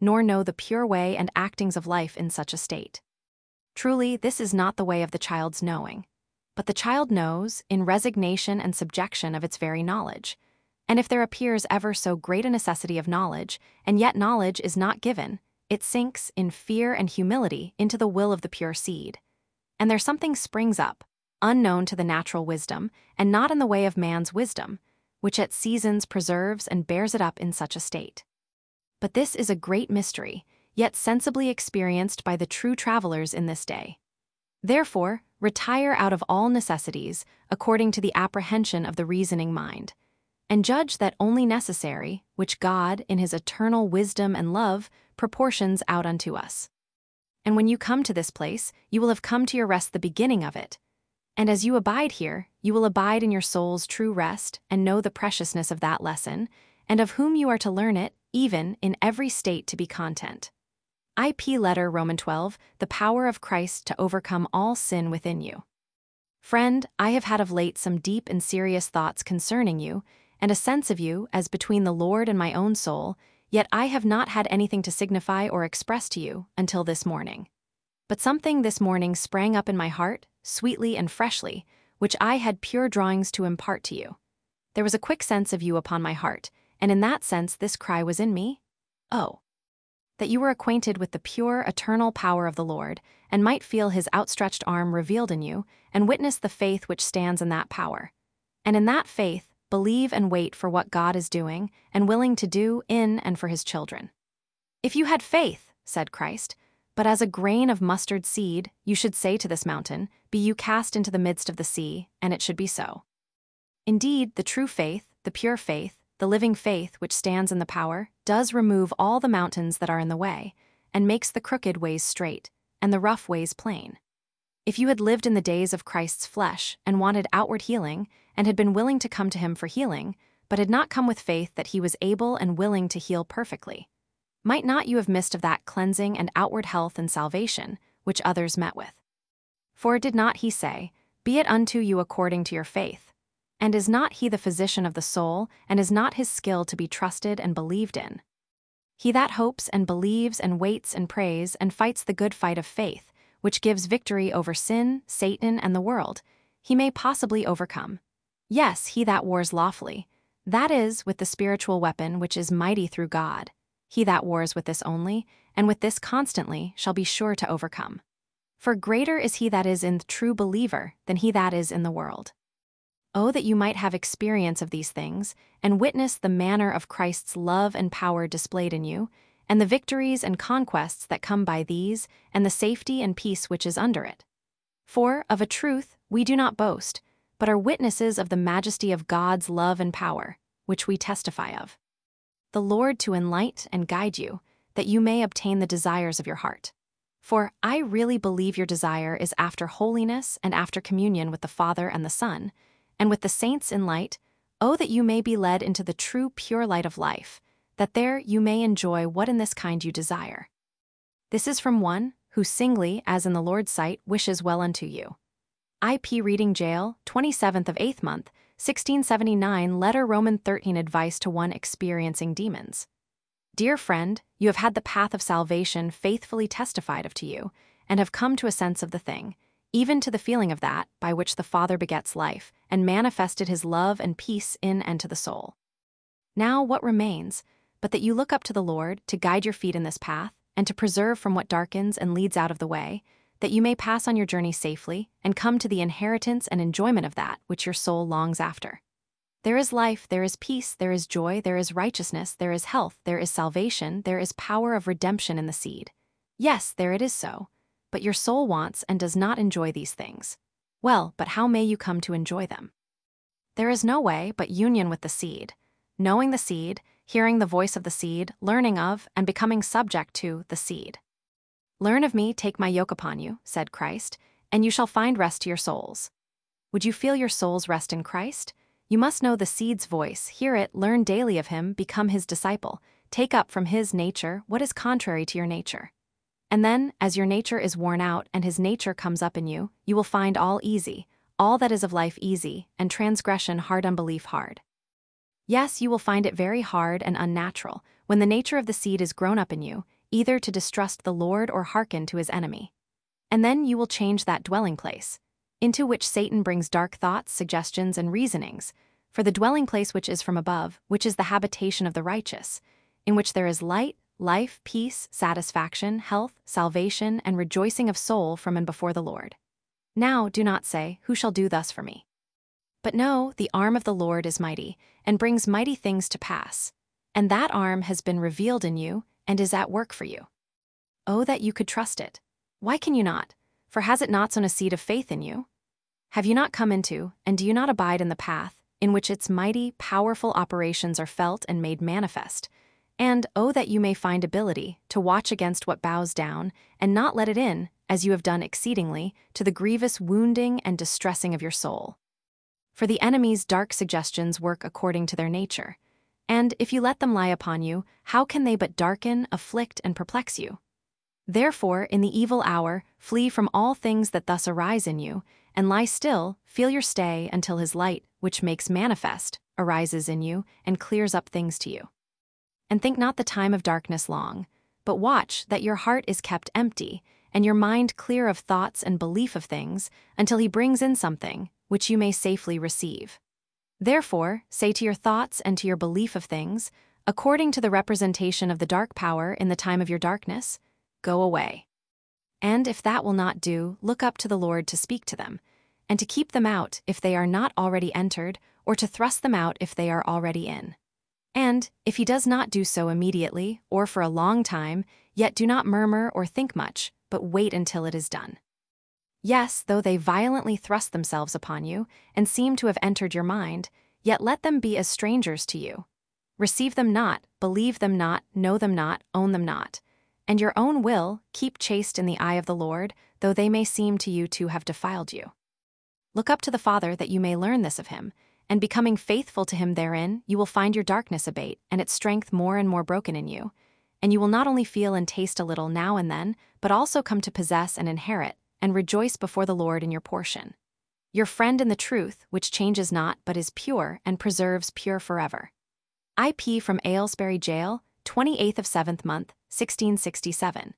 nor know the pure way and actings of life in such a state. Truly, this is not the way of the child's knowing. But the child knows, in resignation and subjection of its very knowledge. And if there appears ever so great a necessity of knowledge, and yet knowledge is not given, it sinks, in fear and humility, into the will of the pure seed. And there something springs up, unknown to the natural wisdom, and not in the way of man's wisdom, which at seasons preserves and bears it up in such a state. But this is a great mystery, yet sensibly experienced by the true travelers in this day. Therefore, retire out of all necessities, according to the apprehension of the reasoning mind, and judge that only necessary, which God, in his eternal wisdom and love, proportions out unto us. And when you come to this place, you will have come to your rest the beginning of it. And as you abide here, you will abide in your soul's true rest, and know the preciousness of that lesson, and of whom you are to learn it, even in every state to be content. IP Letter Roman 12, the power of Christ to overcome all sin within you. Friend, I have had of late some deep and serious thoughts concerning you, and a sense of you as between the Lord and my own soul, yet I have not had anything to signify or express to you until this morning. But something this morning sprang up in my heart, sweetly and freshly, which I had pure drawings to impart to you. There was a quick sense of you upon my heart, and in that sense this cry was in me, "Oh, that you were acquainted with the pure, eternal power of the Lord, and might feel his outstretched arm revealed in you, and witness the faith which stands in that power. And in that faith, believe and wait for what God is doing, and willing to do in and for his children. If you had faith," said Christ, "but as a grain of mustard seed, you should say to this mountain, Be you cast into the midst of the sea, and it should be so." Indeed, the true faith, the pure faith, the living faith which stands in the power, does remove all the mountains that are in the way, and makes the crooked ways straight, and the rough ways plain. If you had lived in the days of Christ's flesh, and wanted outward healing, and had been willing to come to him for healing, but had not come with faith that he was able and willing to heal perfectly, might not you have missed of that cleansing and outward health and salvation, which others met with? For did not he say, "Be it unto you according to your faith"? And is not he the physician of the soul, and is not his skill to be trusted and believed in? He that hopes and believes and waits and prays and fights the good fight of faith, which gives victory over sin, Satan, and the world, he may possibly overcome. Yes, he that wars lawfully, that is, with the spiritual weapon which is mighty through God, he that wars with this only, and with this constantly, shall be sure to overcome. For greater is he that is in the true believer than he that is in the world. Oh, that you might have experience of these things, and witness the manner of Christ's love and power displayed in you, and the victories and conquests that come by these, and the safety and peace which is under it. For, of a truth, we do not boast, but are witnesses of the majesty of God's love and power, which we testify of. The Lord to enlighten and guide you, that you may obtain the desires of your heart. For I really believe your desire is after holiness and after communion with the Father and the Son, and with the saints in light, oh, that you may be led into the true pure light of life, that there you may enjoy what in this kind you desire. This is from one who singly, as in the Lord's sight, wishes well unto you. IP Reading Jail, 27th of 8th month, 1679 Letter Roman 13 Advice to one experiencing demons. Dear friend, you have had the path of salvation faithfully testified of to you, and have come to a sense of the thing, even to the feeling of that by which the Father begets life, and manifested his love and peace in and to the soul. Now what remains, but that you look up to the Lord to guide your feet in this path, and to preserve from what darkens and leads out of the way, that you may pass on your journey safely, and come to the inheritance and enjoyment of that which your soul longs after. There is life, there is peace, there is joy, there is righteousness, there is health, there is salvation, there is power of redemption in the seed. Yes, there it is so. But your soul wants and does not enjoy these things. Well, but how may you come to enjoy them? There is no way but union with the seed, knowing the seed, hearing the voice of the seed, learning of, and becoming subject to, the seed. Learn of me, take my yoke upon you, said Christ, and you shall find rest to your souls. Would you feel your souls rest in Christ? You must know the seed's voice, hear it, learn daily of him, become his disciple, take up from his nature what is contrary to your nature. And then, as your nature is worn out and his nature comes up in you, you will find all easy, all that is of life easy, and transgression hard, unbelief hard. Yes, you will find it very hard and unnatural. When the nature of the seed is grown up in you, either to distrust the Lord or hearken to his enemy. And then you will change that dwelling place, into which Satan brings dark thoughts, suggestions, and reasonings, for the dwelling place which is from above, which is the habitation of the righteous, in which there is light, life, peace, satisfaction, health, salvation, and rejoicing of soul from and before the Lord. Now do not say, Who shall do thus for me? But know, the arm of the Lord is mighty, and brings mighty things to pass, and that arm has been revealed in you, and is at work for you. Oh, that you could trust it! Why can you not? For has it not sown a seed of faith in you? Have you not come into, and do you not abide in the path, in which its mighty, powerful operations are felt and made manifest? And, oh, that you may find ability to watch against what bows down, and not let it in, as you have done exceedingly, to the grievous wounding and distressing of your soul. For the enemy's dark suggestions work according to their nature, and if you let them lie upon you, how can they but darken, afflict, and perplex you? Therefore, in the evil hour, flee from all things that thus arise in you, and lie still, feel your stay until his light, which makes manifest, arises in you, and clears up things to you. And think not the time of darkness long, but watch that your heart is kept empty, and your mind clear of thoughts and belief of things, until he brings in something, which you may safely receive. Therefore, say to your thoughts and to your belief of things, according to the representation of the dark power in the time of your darkness, go away. And if that will not do, look up to the Lord to speak to them, and to keep them out if they are not already entered, or to thrust them out if they are already in. And, if he does not do so immediately, or for a long time, yet do not murmur or think much, but wait until it is done. Yes, though they violently thrust themselves upon you, and seem to have entered your mind, yet let them be as strangers to you. Receive them not, believe them not, know them not, own them not. And your own will keep chaste in the eye of the Lord, though they may seem to you to have defiled you. Look up to the Father that you may learn this of him, and becoming faithful to him therein, you will find your darkness abate, and its strength more and more broken in you. And you will not only feel and taste a little now and then, but also come to possess and inherit, and rejoice before the Lord in your portion. Your friend in the truth, which changes not, but is pure, and preserves pure forever. IP from Aylesbury Jail, 28th of 7th month, 1667.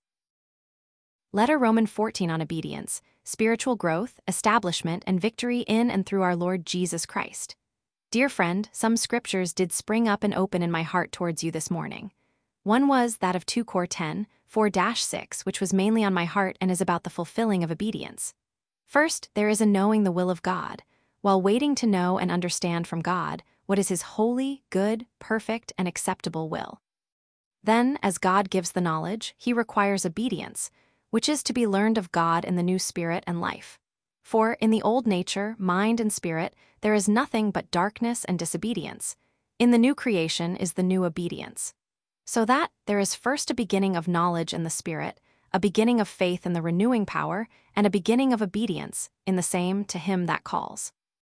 Letter Roman 14 on obedience, spiritual growth, establishment, and victory in and through our Lord Jesus Christ. Dear friend, some scriptures did spring up and open in my heart towards you this morning. One was that of 2 Cor 10, 4-6, which was mainly on my heart and is about the fulfilling of obedience. First, there is a knowing the will of God, while waiting to know and understand from God what is his holy, good, perfect, and acceptable will. Then, as God gives the knowledge, he requires obedience, which is to be learned of God in the new spirit and life. For, in the old nature, mind and spirit, there is nothing but darkness and disobedience. In the new creation is the new obedience. So that there is first a beginning of knowledge in the Spirit, a beginning of faith in the renewing power, and a beginning of obedience in the same to him that calls.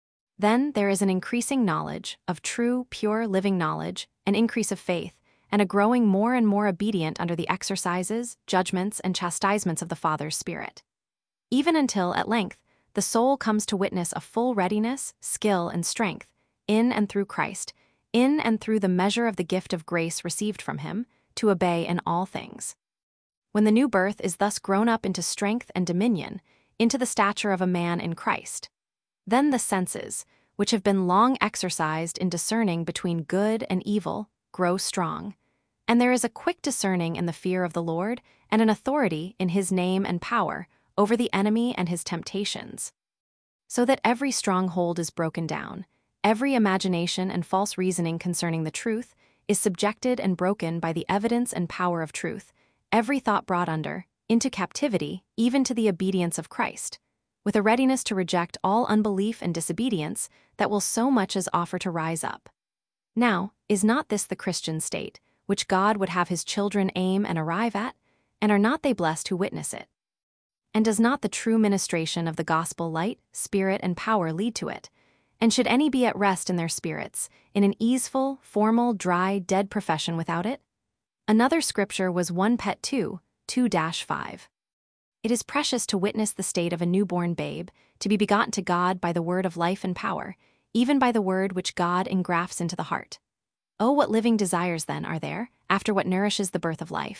Then there is an increasing knowledge of true, pure, living knowledge, an increase of faith, and a growing more and more obedient under the exercises, judgments, and chastisements of the Father's Spirit. Even until, at length, the soul comes to witness a full readiness, skill, and strength, in and through Christ, in and through the measure of the gift of grace received from him, to obey in all things. When the new birth is thus grown up into strength and dominion, into the stature of a man in Christ, then the senses, which have been long exercised in discerning between good and evil, grow strong, and there is a quick discerning in the fear of the Lord, and an authority in his name and power over the enemy and his temptations. So that every stronghold is broken down, every imagination and false reasoning concerning the truth is subjected and broken by the evidence and power of truth, every thought brought into captivity, even to the obedience of Christ, with a readiness to reject all unbelief and disobedience that will so much as offer to rise up. Now, is not this the Christian state, which God would have his children aim and arrive at, and are not they blessed who witness it? And does not the true ministration of the gospel light, spirit, and power lead to it? And should any be at rest in their spirits, in an easeful, formal, dry, dead profession without it? Another scripture was 1 Pet 2, 2-5. It is precious to witness the state of a newborn babe, to be begotten to God by the word of life and power, even by the word which God engrafts into the heart. Oh, what living desires then are there, after what nourishes the birth of life,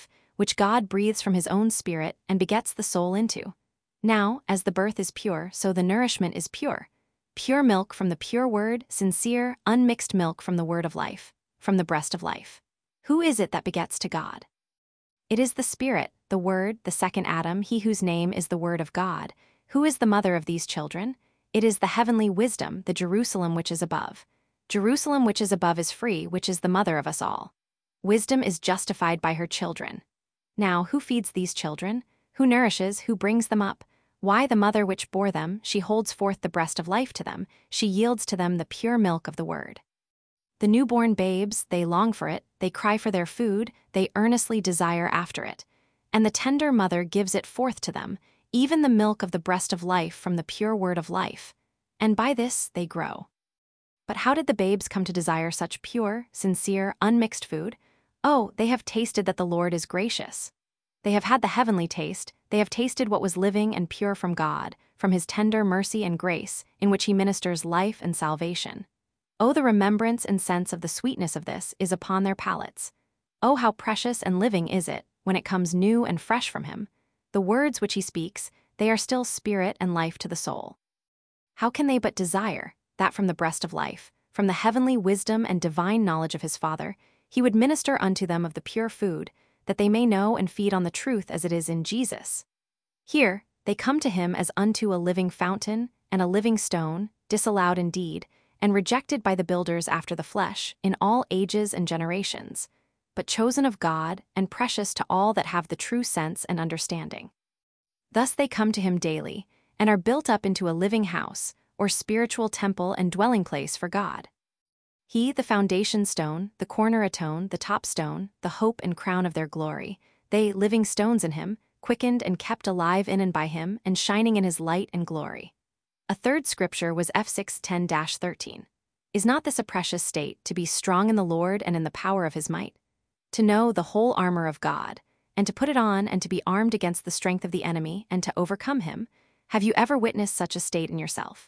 which God breathes from his own spirit and begets the soul into. Now, as the birth is pure, so the nourishment is pure. Pure milk from the pure word, sincere, unmixed milk from the word of life, from the breast of life. Who is it that begets to God? It is the Spirit, the Word, the second Adam, he whose name is the Word of God. Who is the mother of these children? It is the heavenly wisdom, the Jerusalem which is above. Jerusalem which is above is free, which is the mother of us all. Wisdom is justified by her children. Now, who feeds these children? Who nourishes, who brings them up? Why, the mother which bore them, she holds forth the breast of life to them, she yields to them the pure milk of the word. The newborn babes, they long for it, they cry for their food, they earnestly desire after it. And the tender mother gives it forth to them, even the milk of the breast of life from the pure word of life. And by this they grow. But how did the babes come to desire such pure, sincere, unmixed food? Oh, they have tasted that the Lord is gracious. They have had the heavenly taste, they have tasted what was living and pure from God, from his tender mercy and grace, in which he ministers life and salvation. Oh, the remembrance and sense of the sweetness of this is upon their palates. Oh, how precious and living is it, when it comes new and fresh from him. The words which he speaks, they are still spirit and life to the soul. How can they but desire, that from the breast of life, from the heavenly wisdom and divine knowledge of his Father, he would minister unto them of the pure food, that they may know and feed on the truth as it is in Jesus. Here, they come to him as unto a living fountain and a living stone, disallowed indeed, and rejected by the builders after the flesh, in all ages and generations, but chosen of God and precious to all that have the true sense and understanding. Thus they come to him daily, and are built up into a living house, or spiritual temple and dwelling place for God. He, the foundation stone, the cornerstone, the top stone, the hope and crown of their glory, they, living stones in him, quickened and kept alive in and by him, and shining in his light and glory. A third scripture was Eph 6:10-13. Is not this a precious state, to be strong in the Lord and in the power of his might? To know the whole armor of God, and to put it on and to be armed against the strength of the enemy and to overcome him? Have you ever witnessed such a state in yourself?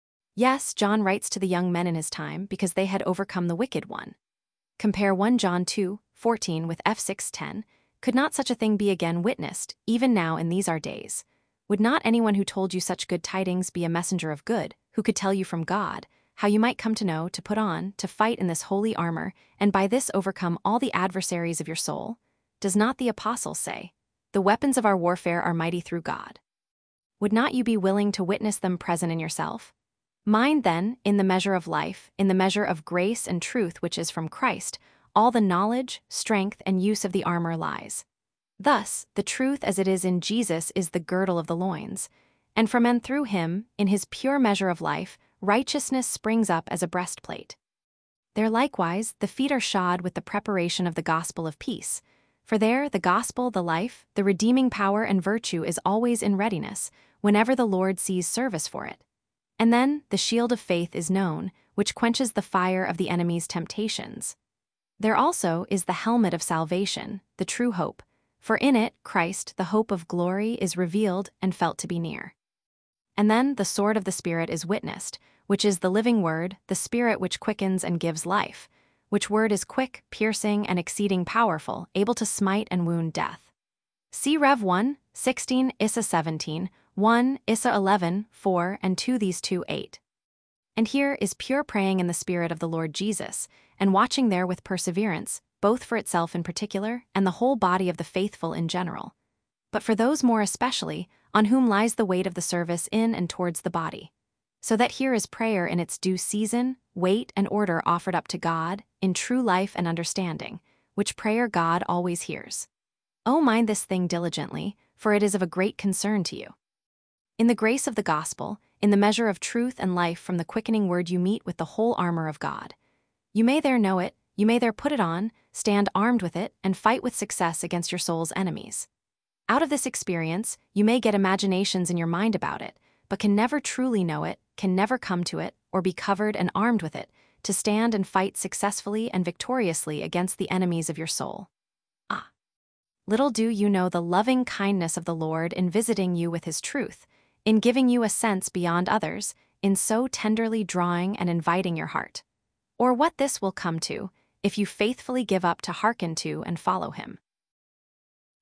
Yes, John writes to the young men in his time because they had overcome the wicked one. Compare 1 John 2:14 with Eph 6:10. Could not such a thing be again witnessed, even now in these our days? Would not anyone who told you such good tidings be a messenger of good, who could tell you from God, how you might come to know, to put on, to fight in this holy armor, and by this overcome all the adversaries of your soul? Does not the apostle say, "The weapons of our warfare are mighty through God"? Would not you be willing to witness them present in yourself? Mine then, in the measure of life, in the measure of grace and truth which is from Christ, all the knowledge, strength, and use of the armor lies. Thus, the truth as it is in Jesus is the girdle of the loins, and from and through him, in his pure measure of life, righteousness springs up as a breastplate. There likewise the feet are shod with the preparation of the gospel of peace, for there the gospel, the life, the redeeming power and virtue is always in readiness, whenever the Lord sees service for it. And then the shield of faith is known, which quenches the fire of the enemy's temptations. There also is the helmet of salvation, the true hope, for in it Christ, the hope of glory, is revealed and felt to be near. And then the sword of the Spirit is witnessed, which is the living word, the Spirit which quickens and gives life, which word is quick, piercing, and exceeding powerful, able to smite and wound death. See Rev 1:16, Issa 17, 1, Issa 11, 4, and 2 these 2:8. And here is pure praying in the Spirit of the Lord Jesus, and watching there with perseverance, both for itself in particular, and the whole body of the faithful in general. But for those more especially, on whom lies the weight of the service in and towards the body. So that here is prayer in its due season, weight, and order offered up to God, in true life and understanding, which prayer God always hears. Oh, mind this thing diligently, for it is of a great concern to you. In the grace of the gospel, in the measure of truth and life from the quickening word you meet with the whole armor of God. You may there know it, you may there put it on, stand armed with it, and fight with success against your soul's enemies. Out of this experience, you may get imaginations in your mind about it, but can never truly know it, can never come to it, or be covered and armed with it, to stand and fight successfully and victoriously against the enemies of your soul. Ah! Little do you know the loving kindness of the Lord in visiting you with his truth, in giving you a sense beyond others, in so tenderly drawing and inviting your heart. Or what this will come to, if you faithfully give up to hearken to and follow him.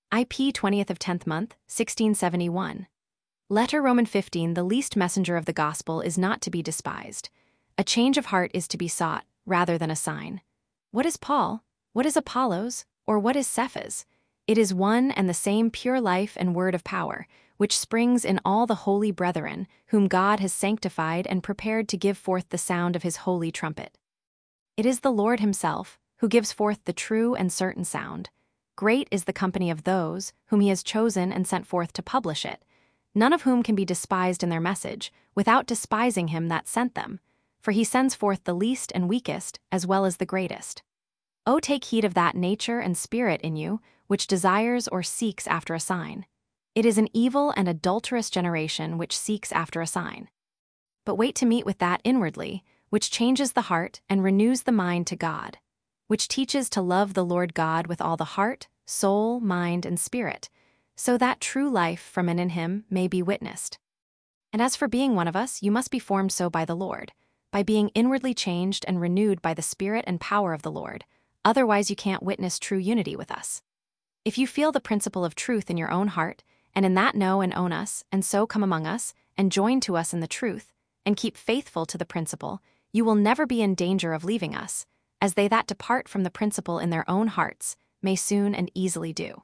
IP 20th of 10th month, 1671. Letter Roman 15. The least messenger of the gospel is not to be despised. A change of heart is to be sought, rather than a sign. What is Paul? What is Apollos? Or what is Cephas? It is one and the same pure life and word of power, which springs in all the holy brethren, whom God has sanctified and prepared to give forth the sound of his holy trumpet. It is the Lord himself, who gives forth the true and certain sound. Great is the company of those whom he has chosen and sent forth to publish it, none of whom can be despised in their message, without despising him that sent them, for he sends forth the least and weakest, as well as the greatest. O take heed of that nature and spirit in you, which desires or seeks after a sign. It is an evil and adulterous generation which seeks after a sign. But wait to meet with that inwardly, which changes the heart and renews the mind to God, which teaches to love the Lord God with all the heart, soul, mind, and spirit, so that true life from and in him may be witnessed. And as for being one of us, you must be formed so by the Lord, by being inwardly changed and renewed by the Spirit and power of the Lord. Otherwise you can't witness true unity with us. If you feel the principle of truth in your own heart, and in that know and own us, and so come among us, and join to us in the truth, and keep faithful to the principle, you will never be in danger of leaving us, as they that depart from the principle in their own hearts may soon and easily do.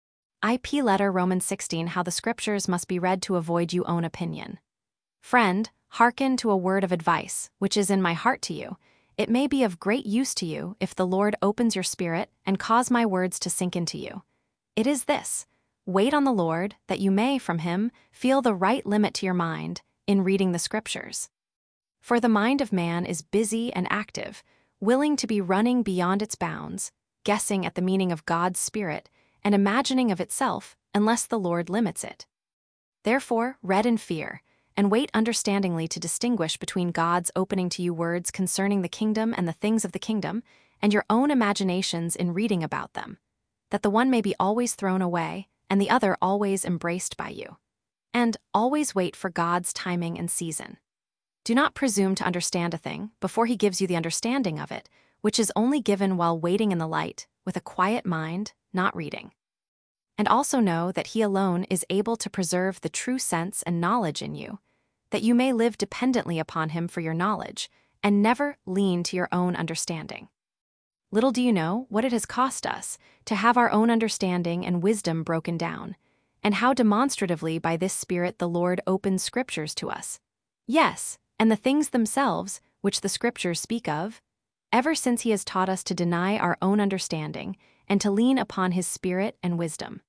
IP Letter Romans 16. How the Scriptures must be read to avoid you own opinion. Friend, hearken to a word of advice, which is in my heart to you. It may be of great use to you if the Lord opens your spirit and cause my words to sink into you. It is this: wait on the Lord, that you may, from him, feel the right limit to your mind in reading the Scriptures. For the mind of man is busy and active, willing to be running beyond its bounds, guessing at the meaning of God's Spirit, and imagining of itself, unless the Lord limits it. Therefore, read in fear, and wait understandingly to distinguish between God's opening to you words concerning the kingdom and the things of the kingdom, and your own imaginations in reading about them, that the one may be always thrown away, and the other always embraced by you. And always wait for God's timing and season. Do not presume to understand a thing before he gives you the understanding of it, which is only given while waiting in the light, with a quiet mind, not reading. And also know that he alone is able to preserve the true sense and knowledge in you, that you may live dependently upon him for your knowledge, and never lean to your own understanding. Little do you know what it has cost us to have our own understanding and wisdom broken down, and how demonstratively by this Spirit the Lord opens Scriptures to us. Yes, and the things themselves, which the Scriptures speak of, ever since he has taught us to deny our own understanding and to lean upon his Spirit and wisdom.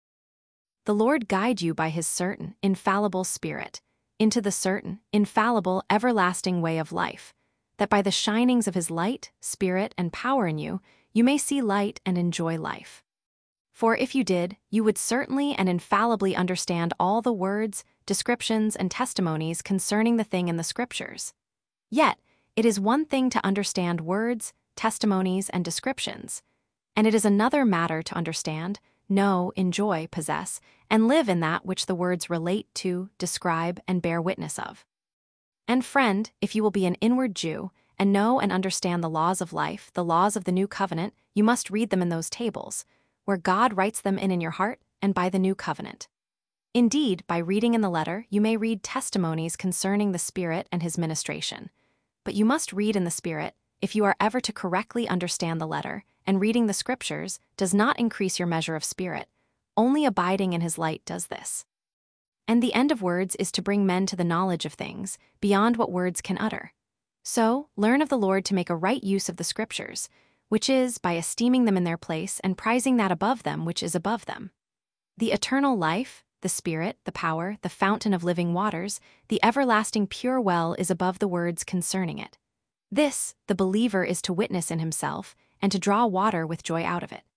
The Lord guide you by his certain, infallible Spirit, into the certain, infallible, everlasting way of life, that by the shinings of his light, Spirit, and power in you, you may see light and enjoy life. For if you did, you would certainly and infallibly understand all the words, descriptions, and testimonies concerning the thing in the Scriptures. Yet, it is one thing to understand words, testimonies, and descriptions, and it is another matter to understand, know, enjoy, possess, and live in that which the words relate to, describe, and bear witness of. And friend, if you will be an inward Jew, and know and understand the laws of life, the laws of the new covenant, you must read them in those tables, where God writes them in your heart, and by the new covenant. Indeed, by reading in the letter, you may read testimonies concerning the Spirit and his ministration. But you must read in the Spirit, if you are ever to correctly understand the letter, and reading the Scriptures does not increase your measure of spirit. Only abiding in his light does this. And the end of words is to bring men to the knowledge of things, beyond what words can utter. So, learn of the Lord to make a right use of the Scriptures, which is, by esteeming them in their place and prizing that above them which is above them. The eternal life, the Spirit, the power, the fountain of living waters, the everlasting pure well is above the words concerning it. This, the believer is to witness in himself, and to draw water with joy out of it.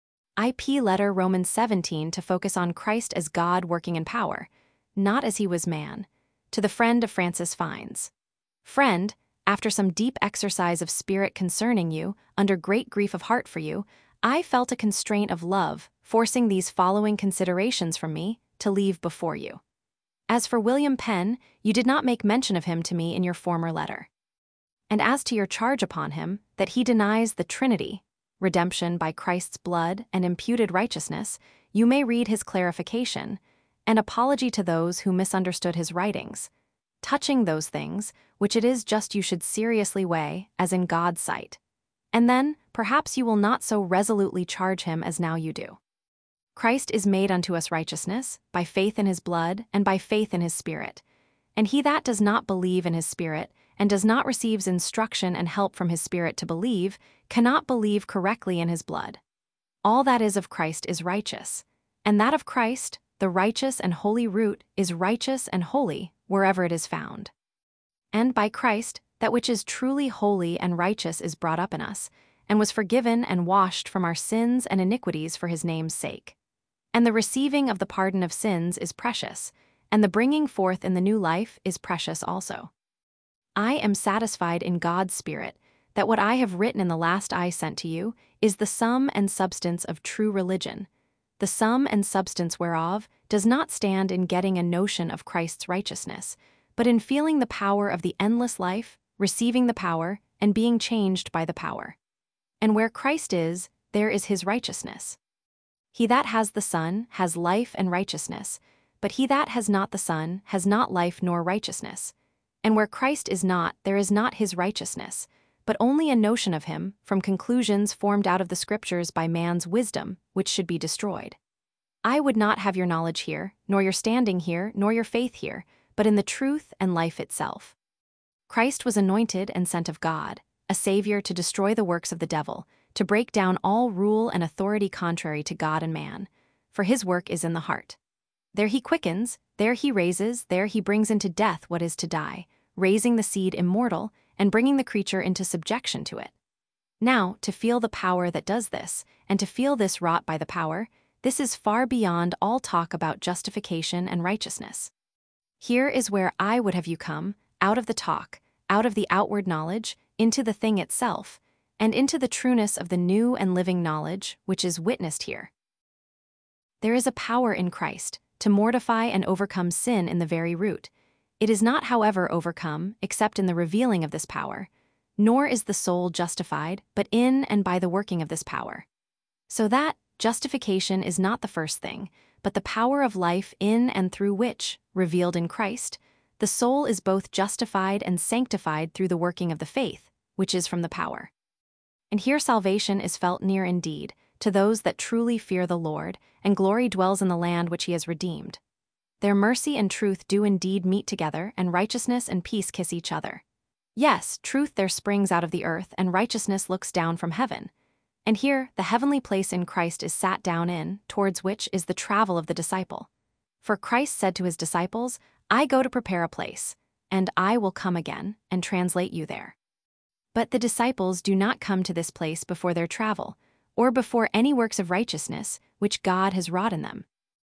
IP Letter Romans 17 to focus on Christ as God working in power, not as he was man. To the friend of Francis Fines. Friend, after some deep exercise of spirit concerning you, under great grief of heart for you, I felt a constraint of love, forcing these following considerations from me, to leave before you. As for William Penn, you did not make mention of him to me in your former letter. And as to your charge upon him, that he denies the Trinity, redemption by Christ's blood and imputed righteousness, you may read his clarification, an apology to those who misunderstood his writings, touching those things which it is just you should seriously weigh as in God's sight. And then, perhaps you will not so resolutely charge him as now you do. Christ is made unto us righteousness, by faith in his blood, and by faith in his Spirit. And he that does not believe in his Spirit, and does not receive instruction and help from his Spirit to believe, cannot believe correctly in his blood. All that is of Christ is righteous, and that of Christ, the righteous and holy root, is righteous and holy wherever it is found. And by Christ, that which is truly holy and righteous is brought up in us, and was forgiven and washed from our sins and iniquities for his name's sake. And the receiving of the pardon of sins is precious, and the bringing forth in the new life is precious also. I am satisfied in God's Spirit that what I have written in the last I sent to you is the sum and substance of true religion, the sum and substance whereof does not stand in getting a notion of Christ's righteousness, but in feeling the power of the endless life, receiving the power, and being changed by the power. And where Christ is, there is his righteousness. He that has the Son has life and righteousness, but he that has not the Son has not life nor righteousness. And where Christ is not, there is not his righteousness, but only a notion of him, from conclusions formed out of the Scriptures by man's wisdom, which should be destroyed. I would not have your knowledge here, nor your standing here, nor your faith here, but in the truth and life itself. Christ was anointed and sent of God, a Savior to destroy the works of the devil, to break down all rule and authority contrary to God and man, for his work is in the heart. There he quickens, there he raises, there he brings into death what is to die, raising the seed immortal, and bringing the creature into subjection to it. Now, to feel the power that does this, and to feel this wrought by the power, this is far beyond all talk about justification and righteousness. Here is where I would have you come, out of the talk, out of the outward knowledge, into the thing itself, and into the trueness of the new and living knowledge which is witnessed here. There is a power in Christ to mortify and overcome sin in the very root. It is not, however, overcome except in the revealing of this power, nor is the soul justified but in and by the working of this power. So that justification is not the first thing, but the power of life in and through which, revealed in Christ, the soul is both justified and sanctified through the working of the faith, which is from the power. And here salvation is felt near indeed, to those that truly fear the Lord, and glory dwells in the land which he has redeemed. Their mercy and truth do indeed meet together, and righteousness and peace kiss each other. Yes, truth there springs out of the earth, and righteousness looks down from heaven. And here the heavenly place in Christ is sat down in, towards which is the travel of the disciple. For Christ said to his disciples, I go to prepare a place, and I will come again, and translate you there. But the disciples do not come to this place before their travel, or before any works of righteousness which God has wrought in them.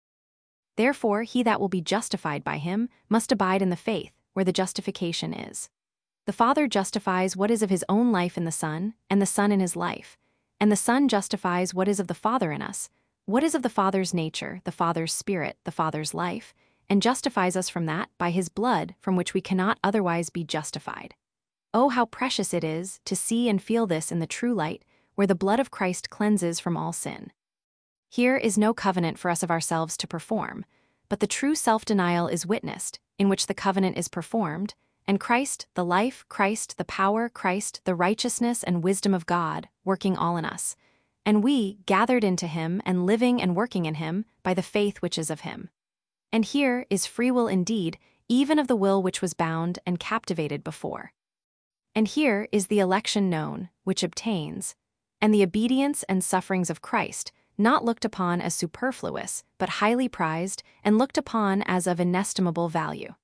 Therefore he that will be justified by him must abide in the faith, where the justification is. The Father justifies what is of his own life in the Son, and the Son in his life, and the Son justifies what is of the Father in us, what is of the Father's nature, the Father's Spirit, the Father's life, and justifies us from that by his blood, from which we cannot otherwise be justified. Oh, how precious it is to see and feel this in the true light, where the blood of Christ cleanses from all sin. Here is no covenant for us of ourselves to perform, but the true self-denial is witnessed, in which the covenant is performed, and Christ, the life, Christ, the power, Christ, the righteousness and wisdom of God, working all in us, and we gathered into him and living and working in him by the faith which is of him. And here is free will indeed, even of the will which was bound and captivated before. And here is the election known, which obtains, and the obedience and sufferings of Christ, not looked upon as superfluous, but highly prized, and looked upon as of inestimable value.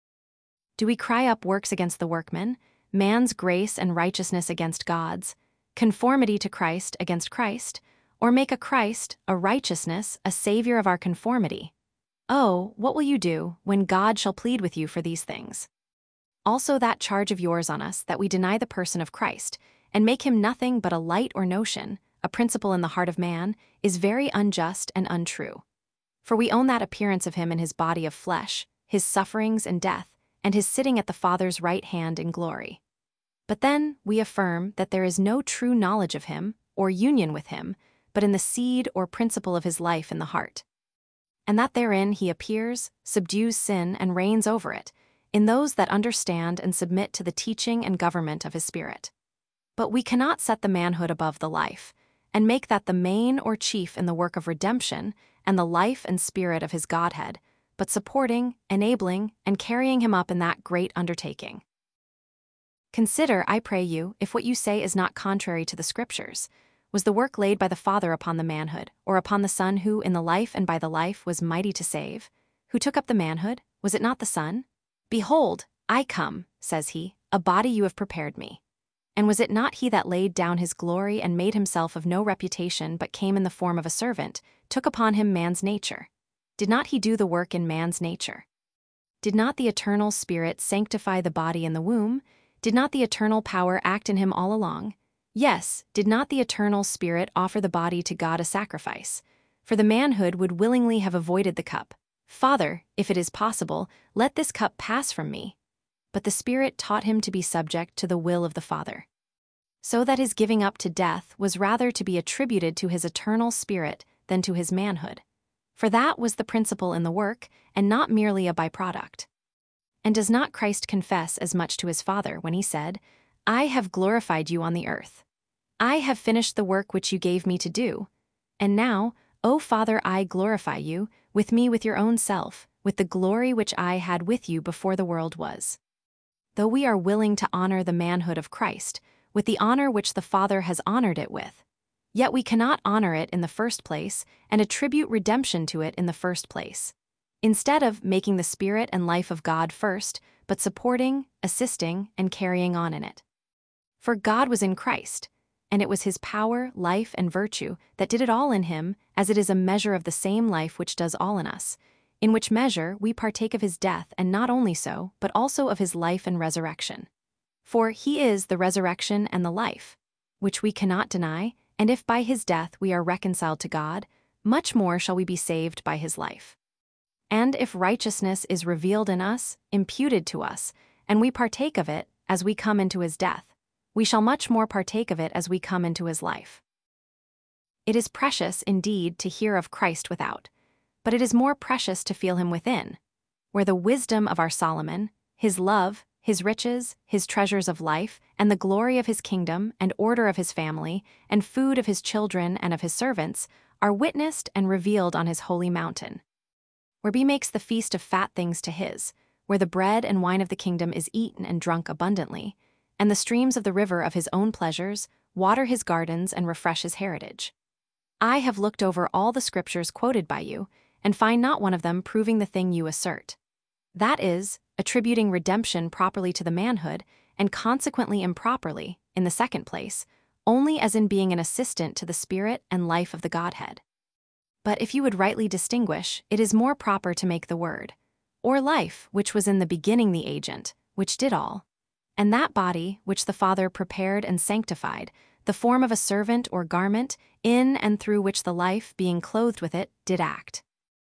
Do we cry up works against the workman, man's grace and righteousness against God's, conformity to Christ against Christ, or make a Christ, a righteousness, a Savior of our conformity? Oh, what will you do when God shall plead with you for these things? Also that charge of yours on us that we deny the person of Christ, and make him nothing but a light or notion, a principle in the heart of man, is very unjust and untrue. For we own that appearance of him in his body of flesh, his sufferings and death, and his sitting at the Father's right hand in glory. But then we affirm that there is no true knowledge of him, or union with him, but in the seed or principle of his life in the heart. And that therein he appears, subdues sin, and reigns over it, in those that understand and submit to the teaching and government of his Spirit. But we cannot set the manhood above the life, and make that the main or chief in the work of redemption and the life and spirit of his Godhead, but supporting, enabling, and carrying him up in that great undertaking. Consider, I pray you, if what you say is not contrary to the Scriptures. Was the work laid by the Father upon the manhood, or upon the Son who, in the life and by the life, was mighty to save? Who took up the manhood? Was it not the Son? Behold, I come, says he, a body you have prepared me. And was it not he that laid down his glory and made himself of no reputation, but came in the form of a servant, took upon him man's nature? Did not he do the work in man's nature? Did not the eternal Spirit sanctify the body in the womb? Did not the eternal power act in him all along? Yes, did not the eternal Spirit offer the body to God a sacrifice? For the manhood would willingly have avoided the cup. Father, if it is possible, let this cup pass from me. But the Spirit taught him to be subject to the will of the Father. So that his giving up to death was rather to be attributed to his eternal Spirit than to his manhood. For that was the principle in the work, and not merely a byproduct. And does not Christ confess as much to his Father when he said, I have glorified you on the earth. I have finished the work which you gave me to do. And now, O Father, I glorify you, with me with your own self, with the glory which I had with you before the world was. Though we are willing to honor the manhood of Christ, with the honor which the Father has honored it with, yet we cannot honor it in the first place and attribute redemption to it in the first place. Instead of making the Spirit and life of God first, but supporting, assisting, and carrying on in it. For God was in Christ, and it was his power, life, and virtue that did it all in him, as it is a measure of the same life which does all in us, in which measure we partake of his death, and not only so, but also of his life and resurrection. For he is the resurrection and the life, which we cannot deny, and if by his death we are reconciled to God, much more shall we be saved by his life. And if righteousness is revealed in us, imputed to us, and we partake of it as we come into his death, we shall much more partake of it as we come into his life. It is precious, indeed, to hear of Christ without, but it is more precious to feel him within, where the wisdom of our Solomon, his love, his riches, his treasures of life, and the glory of his kingdom, and order of his family, and food of his children and of his servants, are witnessed and revealed on his holy mountain, where he makes the feast of fat things to his, where the bread and wine of the kingdom is eaten and drunk abundantly, and the streams of the river of his own pleasures water his gardens and refresh his heritage. I have looked over all the Scriptures quoted by you, and find not one of them proving the thing you assert. That is, attributing redemption properly to the manhood, and consequently improperly, in the second place, only as in being an assistant to the Spirit and life of the Godhead. But if you would rightly distinguish, it is more proper to make the word, or life, which was in the beginning the agent, which did all, and that body, which the Father prepared and sanctified, the form of a servant or garment, in and through which the life, being clothed with it, did act.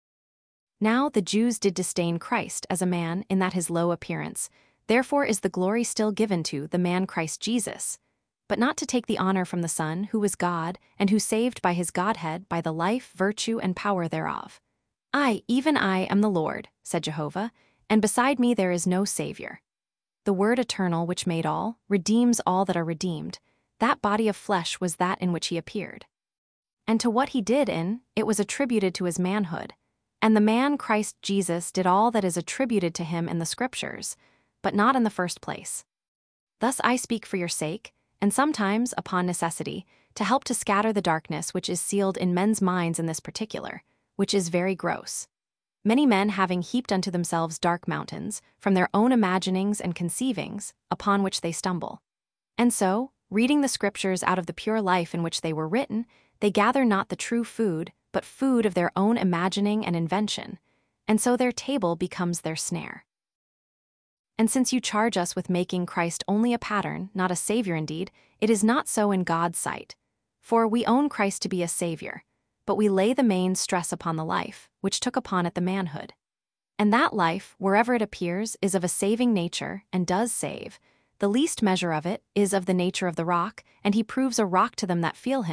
Now the Jews did disdain Christ as a man in that his low appearance, therefore is the glory still given to the man Christ Jesus, but not to take the honor from the Son, who was God, and who saved by his Godhead by the life, virtue, and power thereof. I, even I, am the Lord, said Jehovah, and beside me there is no Savior. The Word eternal which made all, redeems all that are redeemed. That body of flesh was that in which he appeared. And to what he did in, it was attributed to his manhood. And the man Christ Jesus did all that is attributed to him in the Scriptures, but not in the first place. Thus I speak for your sake, and sometimes, upon necessity, to help to scatter the darkness which is sealed in men's minds in this particular, which is very gross. Many men having heaped unto themselves dark mountains, from their own imaginings and conceivings, upon which they stumble. And so, reading the Scriptures out of the pure life in which they were written, they gather not the true food, but food of their own imagining and invention, and so their table becomes their snare. And since you charge us with making Christ only a pattern, not a Savior indeed, it is not so in God's sight. For we own Christ to be a Savior, but we lay the main stress upon the life, which took upon it the manhood. And that life, wherever it appears, is of a saving nature, and does save. The least measure of it is of the nature of the rock, and he proves a rock to them that feel him,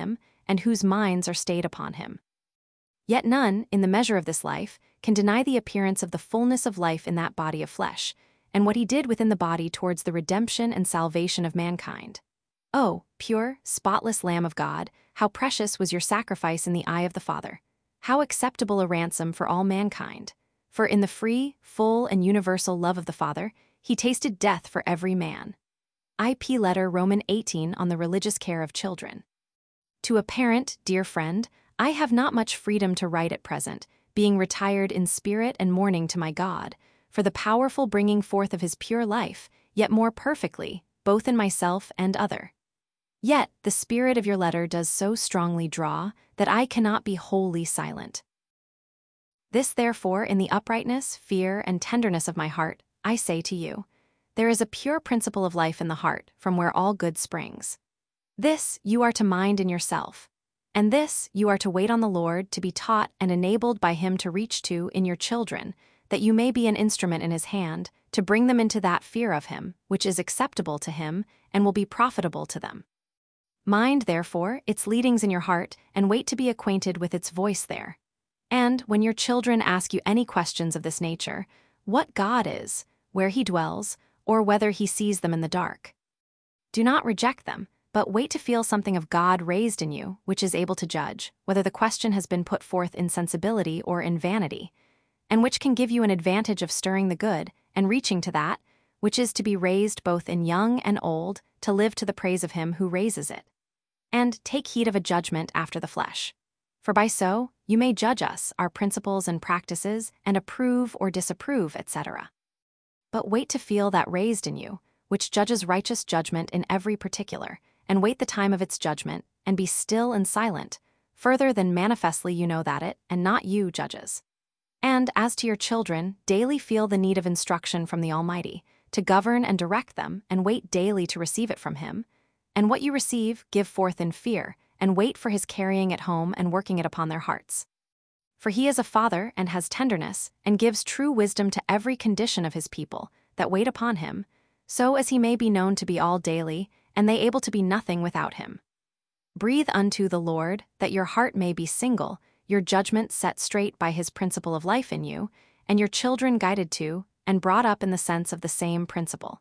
and whose minds are stayed upon him. Yet none, in the measure of this life, can deny the appearance of the fullness of life in that body of flesh, and what he did within the body towards the redemption and salvation of mankind. O, pure, spotless Lamb of God, how precious was your sacrifice in the eye of the Father! How acceptable a ransom for all mankind! For in the free, full, and universal love of the Father, he tasted death for every man. IP Letter Roman 18 on the religious care of children. To a parent, dear friend, I have not much freedom to write at present, being retired in spirit and mourning to my God, for the powerful bringing forth of his pure life, yet more perfectly, both in myself and other. Yet the spirit of your letter does so strongly draw that I cannot be wholly silent. This therefore, in the uprightness, fear, and tenderness of my heart, I say to you, there is a pure principle of life in the heart, from where all good springs. This you are to mind in yourself, and this you are to wait on the Lord, to be taught and enabled by him to reach to in your children, that you may be an instrument in his hand, to bring them into that fear of him, which is acceptable to him, and will be profitable to them. Mind, therefore, its leadings in your heart, and wait to be acquainted with its voice there. And, when your children ask you any questions of this nature, what God is, where he dwells, or whether he sees them in the dark, do not reject them, but wait to feel something of God raised in you, which is able to judge whether the question has been put forth in sensibility or in vanity, and which can give you an advantage of stirring the good, and reaching to that, which is to be raised both in young and old, to live to the praise of him who raises it. And take heed of a judgment after the flesh. For by so you may judge us, our principles and practices, and approve or disapprove, etc. But wait to feel that raised in you, which judges righteous judgment in every particular, and wait the time of its judgment, and be still and silent, further than manifestly you know that it, and not you, judges. And as to your children, daily feel the need of instruction from the Almighty, to govern and direct them, and wait daily to receive it from him. And what you receive, give forth in fear, and wait for his carrying it home and working it upon their hearts. For he is a father, and has tenderness, and gives true wisdom to every condition of his people, that wait upon him, so as he may be known to be all daily, and they able to be nothing without him. Breathe unto the Lord, that your heart may be single, your judgment set straight by his principle of life in you, and your children guided to, and brought up in the sense of the same principle.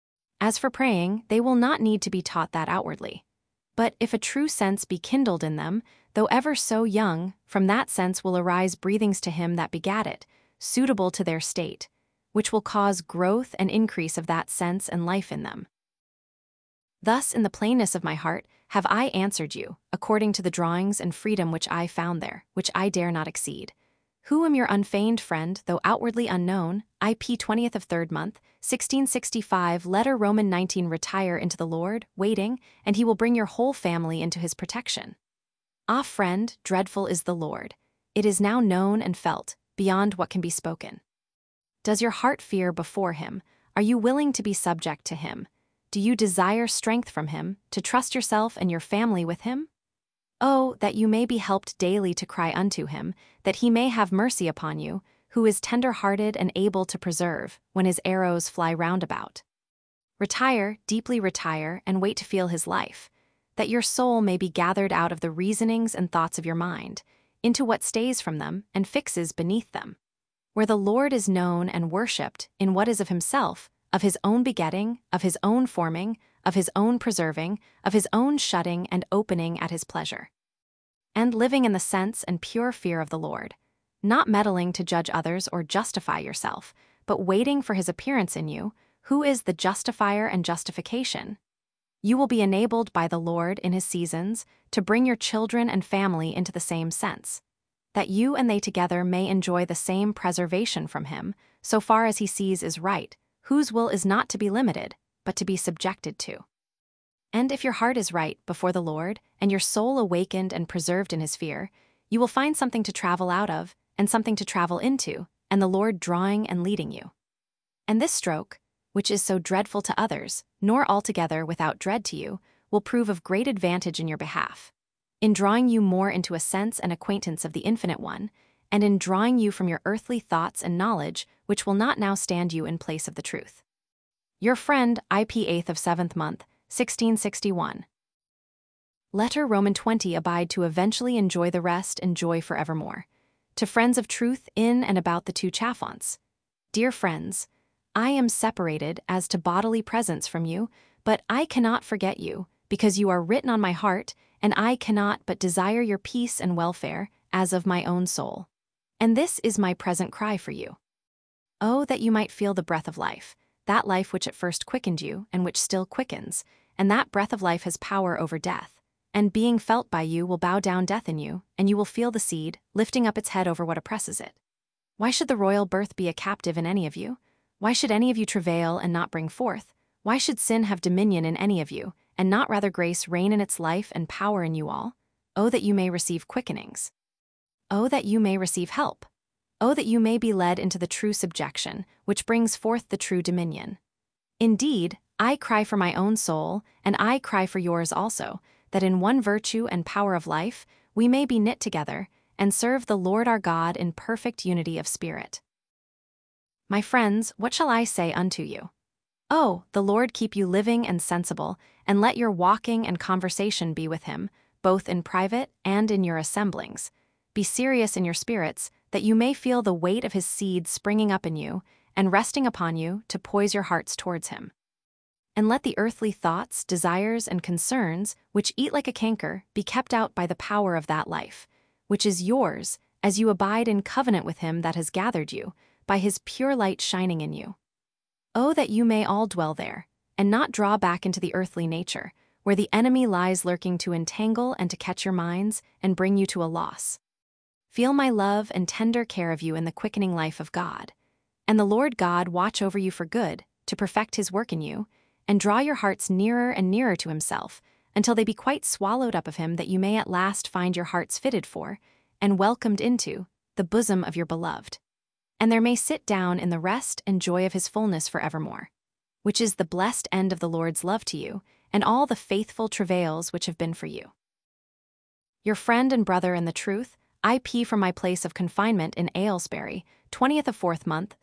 As for praying, they will not need to be taught that outwardly. But if a true sense be kindled in them, though ever so young, from that sense will arise breathings to him that begat it, suitable to their state, which will cause growth and increase of that sense and life in them. Thus, in the plainness of my heart, have I answered you, according to the drawings and freedom which I found there, which I dare not exceed. Who am your unfeigned friend, though outwardly unknown, IP 20th of 3rd month, 1665, letter Roman 19. Retire into the Lord, waiting, and he will bring your whole family into his protection. Ah, friend, dreadful is the Lord. It is now known and felt, beyond what can be spoken. Does your heart fear before him? Are you willing to be subject to him? Do you desire strength from him, to trust yourself and your family with him? Oh, that you may be helped daily to cry unto him, that he may have mercy upon you, who is tender-hearted and able to preserve, when his arrows fly round about. Retire, deeply retire, and wait to feel his life, that your soul may be gathered out of the reasonings and thoughts of your mind, into what stays from them and fixes beneath them. Where the Lord is known and worshipped in what is of himself, of his own begetting, of his own forming, of his own preserving, of his own shutting and opening at his pleasure. And living in the sense and pure fear of the Lord, not meddling to judge others or justify yourself, but waiting for his appearance in you, who is the justifier and justification. You will be enabled by the Lord in his seasons to bring your children and family into the same sense, that you and they together may enjoy the same preservation from him, so far as he sees is right, whose will is not to be limited, but to be subjected to. And if your heart is right before the Lord, and your soul awakened and preserved in his fear, you will find something to travel out of, and something to travel into, and the Lord drawing and leading you. And this stroke, which is so dreadful to others, nor altogether without dread to you, will prove of great advantage in your behalf, in drawing you more into a sense and acquaintance of the Infinite One, and in drawing you from your earthly thoughts and knowledge, which will not now stand you in place of the truth. Your friend, IP 8th of 7th month, 1661. Let her Roman 20 abide to eventually enjoy the rest and joy forevermore. To friends of truth in and about the two Chaphonts. Dear friends, I am separated as to bodily presence from you, but I cannot forget you, because you are written on my heart, and I cannot but desire your peace and welfare, as of my own soul. And this is my present cry for you. Oh, that you might feel the breath of life, that life which at first quickened you and which still quickens, and that breath of life has power over death. And being felt by you will bow down death in you, and you will feel the seed, lifting up its head over what oppresses it. Why should the royal birth be a captive in any of you? Why should any of you travail and not bring forth? Why should sin have dominion in any of you, and not rather grace reign in its life and power in you all? Oh, that you may receive quickenings. Oh, that you may receive help. Oh, that you may be led into the true subjection, which brings forth the true dominion. Indeed, I cry for my own soul, and I cry for yours also, that in one virtue and power of life we may be knit together, and serve the Lord our God in perfect unity of spirit. My friends, what shall I say unto you? Oh, the Lord keep you living and sensible, and let your walking and conversation be with him, both in private and in your assemblings. Be serious in your spirits, that you may feel the weight of his seed springing up in you, and resting upon you to poise your hearts towards him. And let the earthly thoughts, desires, and concerns, which eat like a canker, be kept out by the power of that life, which is yours, as you abide in covenant with him that has gathered you, by his pure light shining in you. Oh, that you may all dwell there, and not draw back into the earthly nature, where the enemy lies lurking to entangle and to catch your minds and bring you to a loss. Feel my love and tender care of you in the quickening life of God. And the Lord God watch over you for good, to perfect his work in you, and draw your hearts nearer and nearer to himself, until they be quite swallowed up of him, that you may at last find your hearts fitted for, and welcomed into, the bosom of your beloved. And there may sit down in the rest and joy of his fullness forevermore, which is the blessed end of the Lord's love to you, and all the faithful travails which have been for you. Your friend and brother in the truth, I.P. from my place of confinement in Aylesbury, 20th of 4th month,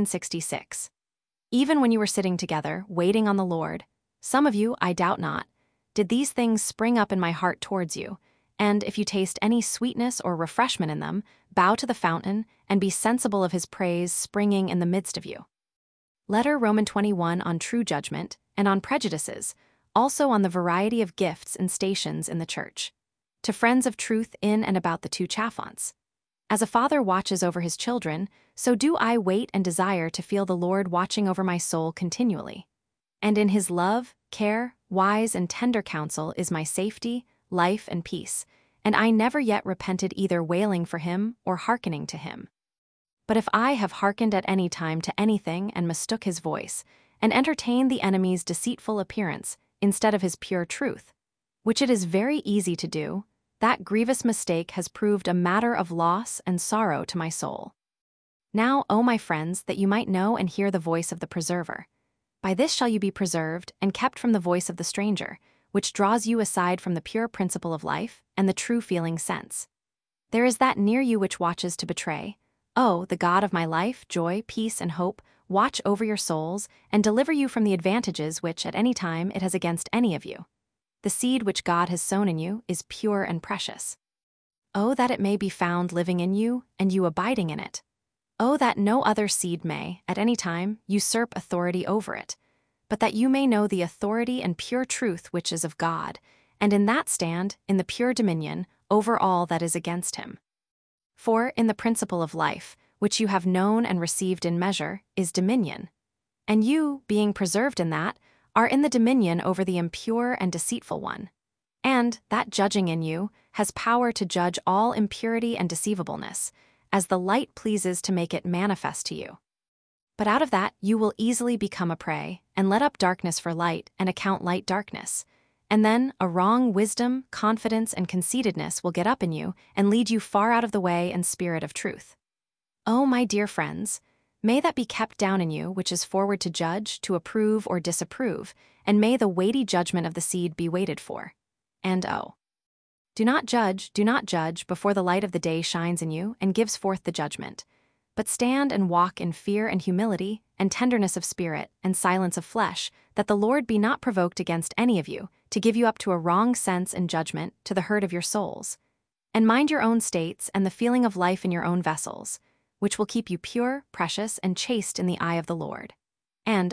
1666. Even when you were sitting together, waiting on the Lord, some of you, I doubt not, did these things spring up in my heart towards you, and if you taste any sweetness or refreshment in them, bow to the fountain, and be sensible of his praise springing in the midst of you. Letter Roman 21 on true judgment, and on prejudices, also on the variety of gifts and stations in the church. To friends of truth in and about the two Chaphonts. As a father watches over his children, so do I wait and desire to feel the Lord watching over my soul continually. And in his love, care, wise and tender counsel is my safety, life, and peace, and I never yet repented either wailing for him or hearkening to him. But if I have hearkened at any time to anything and mistook his voice, and entertained the enemy's deceitful appearance instead of his pure truth, which it is very easy to do, that grievous mistake has proved a matter of loss and sorrow to my soul. Now, O my friends, that you might know and hear the voice of the preserver. By this shall you be preserved and kept from the voice of the stranger, which draws you aside from the pure principle of life and the true feeling sense. There is that near you which watches to betray. Oh, the God of my life, joy, peace, and hope, watch over your souls and deliver you from the advantages which at any time it has against any of you. The seed which God has sown in you is pure and precious. Oh, that it may be found living in you, and you abiding in it. Oh, that no other seed may, at any time, usurp authority over it, but that you may know the authority and pure truth which is of God, and in that stand, in the pure dominion, over all that is against him. For, in the principle of life, which you have known and received in measure, is dominion. And you, being preserved in that, are in the dominion over the impure and deceitful one. And that judging in you has power to judge all impurity and deceivableness, as the light pleases to make it manifest to you. But out of that you will easily become a prey, and let up darkness for light, and account light darkness. And then a wrong wisdom, confidence, and conceitedness will get up in you, and lead you far out of the way and spirit of truth. Oh, my dear friends, may that be kept down in you which is forward to judge, to approve or disapprove, and may the weighty judgment of the seed be waited for. And oh, do not judge before the light of the day shines in you and gives forth the judgment. but stand and walk in fear and humility, and tenderness of spirit, and silence of flesh, that the Lord be not provoked against any of you, to give you up to a wrong sense and judgment, to the hurt of your souls. And mind your own states and the feeling of life in your own vessels, which will keep you pure, precious, and chaste in the eye of the Lord. And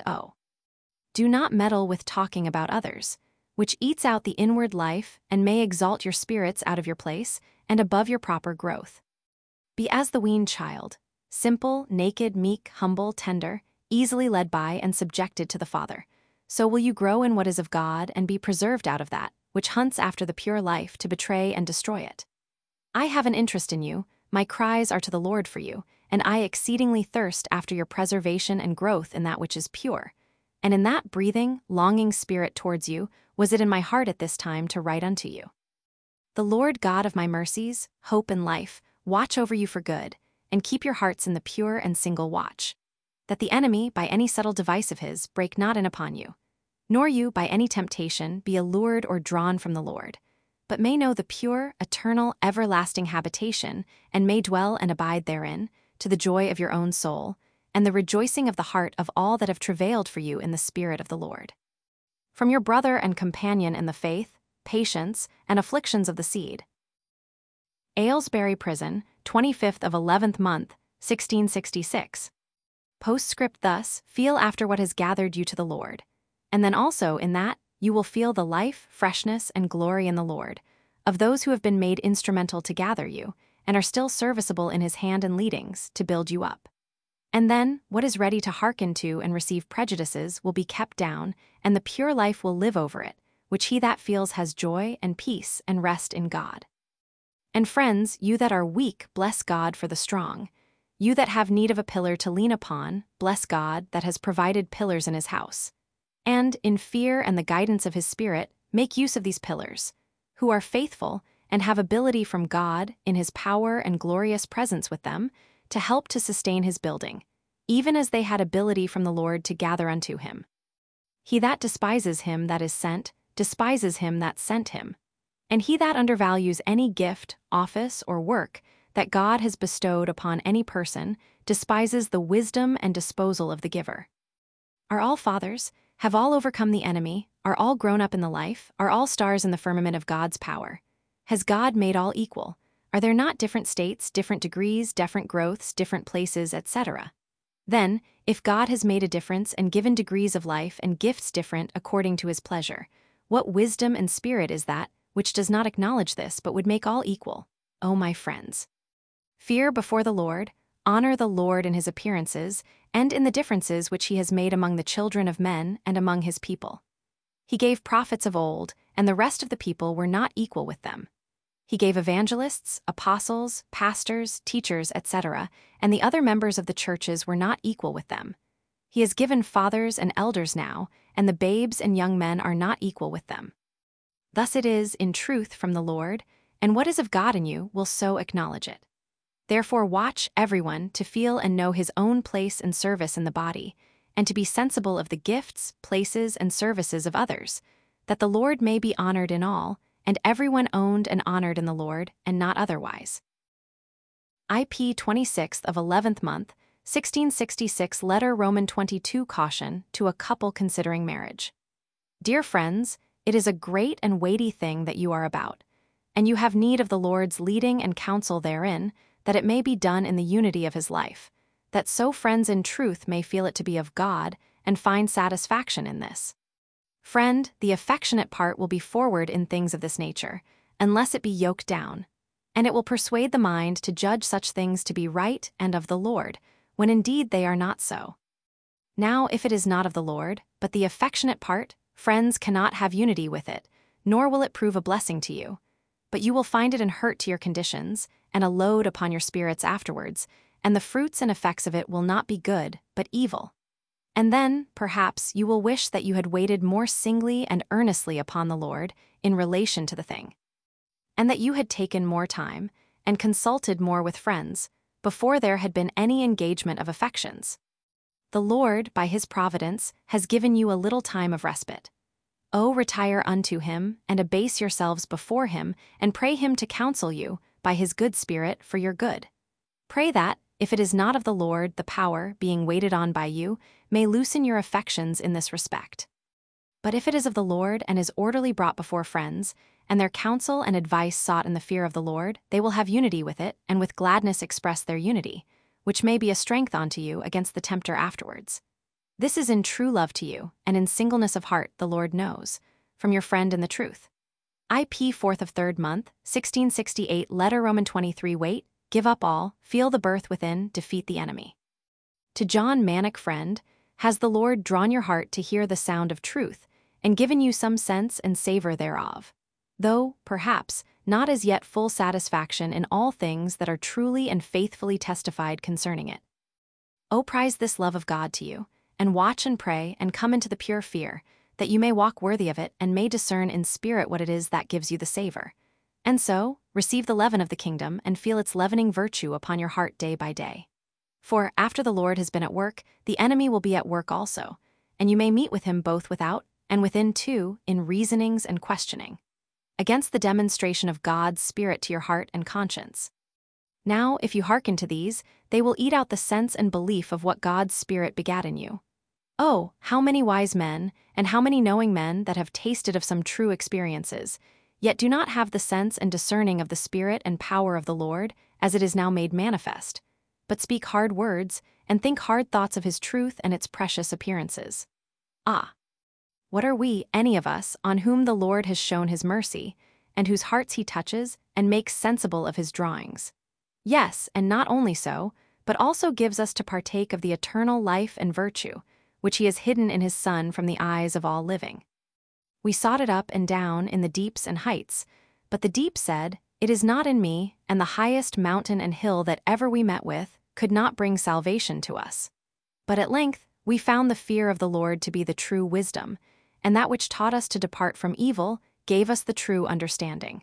do not meddle with talking about others, which eats out the inward life and may exalt your spirits out of your place and above your proper growth. Be as the weaned child, simple, naked, meek, humble, tender, easily led by and subjected to the Father. So will you grow in what is of God and be preserved out of that, which hunts after the pure life to betray and destroy it. I have an interest in you, my cries are to the Lord for you, and I exceedingly thirst after your preservation and growth in that which is pure. And in that breathing, longing spirit towards you, was it in my heart at this time to write unto you. The Lord God of my mercies, hope and life, watch over you for good, and keep your hearts in the pure and single watch, that the enemy, by any subtle device of his, break not in upon you, nor you, by any temptation, be allured or drawn from the Lord, but may know the pure, eternal, everlasting habitation, and may dwell and abide therein, to the joy of your own soul, and the rejoicing of the heart of all that have travailed for you in the Spirit of the Lord. From your brother and companion in the faith, patience, and afflictions of the seed. Aylesbury Prison, 25th of 11th month, 1666. Postscript thus, feel after what has gathered you to the Lord. And then also, in that, you will feel the life, freshness, and glory in the Lord, of those who have been made instrumental to gather you, and are still serviceable in his hand and leadings, to build you up. And then, what is ready to hearken to and receive prejudices will be kept down, and the pure life will live over it, which he that feels has joy and peace and rest in God. And friends, you that are weak, bless God for the strong. You that have need of a pillar to lean upon, bless God that has provided pillars in his house. And, in fear and the guidance of his Spirit, make use of these pillars, who are faithful and have ability from God, in his power and glorious presence with them, to help to sustain his building, even as they had ability from the Lord to gather unto him. He that despises him that is sent, despises him that sent him. And he that undervalues any gift, office, or work that God has bestowed upon any person, despises the wisdom and disposal of the giver. Are all fathers? Have all overcome the enemy? Are all grown up in the life? Are all stars in the firmament of God's power? Has God made all equal? Are there not different states, different degrees, different growths, different places, etc.? Then, if God has made a difference and given degrees of life and gifts different according to his pleasure, what wisdom and spirit is that, which does not acknowledge this but would make all equal? O my friends! Fear before the Lord, honor the Lord in his appearances, and in the differences which he has made among the children of men and among his people. He gave prophets of old, and the rest of the people were not equal with them. He gave evangelists, apostles, pastors, teachers, etc., and the other members of the churches were not equal with them. He has given fathers and elders now, and the babes and young men are not equal with them. Thus it is, in truth, from the Lord, and what is of God in you will so acknowledge it. Therefore watch everyone to feel and know his own place and service in the body, and to be sensible of the gifts, places, and services of others, that the Lord may be honored in all, and everyone owned and honored in the Lord, and not otherwise. IP 26th of 11th month, 1666 Letter Roman 22 Caution to a couple considering marriage. Dear friends, it is a great and weighty thing that you are about, and you have need of the Lord's leading and counsel therein, that it may be done in the unity of his life, that so friends in truth may feel it to be of God, and find satisfaction in this. Friend, the affectionate part will be forward in things of this nature, unless it be yoked down, and it will persuade the mind to judge such things to be right and of the Lord, when indeed they are not so. Now if it is not of the Lord, but the affectionate part, friends cannot have unity with it, nor will it prove a blessing to you, but you will find it an hurt to your conditions, and a load upon your spirits afterwards, and the fruits and effects of it will not be good, but evil. And then, perhaps, you will wish that you had waited more singly and earnestly upon the Lord in relation to the thing, and that you had taken more time, and consulted more with friends, before there had been any engagement of affections. The Lord, by his providence, has given you a little time of respite. O retire unto him, and abase yourselves before him, and pray him to counsel you, by his good spirit, for your good. Pray that, If it is not of the Lord, the power, being waited on by you, may loosen your affections in this respect. But if it is of the Lord and is orderly brought before friends, and their counsel and advice sought in the fear of the Lord, they will have unity with it, and with gladness express their unity, which may be a strength unto you against the tempter afterwards. This is in true love to you, and in singleness of heart the Lord knows, from your friend in the truth. IP 4th of 3rd month, 1668 letter Roman 23 wait, give up all, feel the birth within, defeat the enemy. To John Manick friend, has the Lord drawn your heart to hear the sound of truth, and given you some sense and savor thereof? Though, perhaps, not as yet full satisfaction in all things that are truly and faithfully testified concerning it. O prize this love of God to you, and watch and pray and come into the pure fear, that you may walk worthy of it and may discern in spirit what it is that gives you the savor. And so, receive the leaven of the kingdom and feel its leavening virtue upon your heart day by day. For, after the Lord has been at work, the enemy will be at work also, and you may meet with him both without and within too, in reasonings and questioning, against the demonstration of God's Spirit to your heart and conscience. Now, if you hearken to these, they will eat out the sense and belief of what God's Spirit begat in you. Oh, how many wise men, and how many knowing men that have tasted of some true experiences, yet do not have the sense and discerning of the Spirit and power of the Lord, as it is now made manifest, but speak hard words, and think hard thoughts of his truth and its precious appearances. Ah! What are we, any of us, on whom the Lord has shown his mercy, and whose hearts he touches, and makes sensible of his drawings? Yes, and not only so, but also gives us to partake of the eternal life and virtue, which he has hidden in his Son from the eyes of all living. We sought it up and down in the deeps and heights, but the deep said, it is not in me, and the highest mountain and hill that ever we met with could not bring salvation to us. But at length we found the fear of the Lord to be the true wisdom, and that which taught us to depart from evil gave us the true understanding.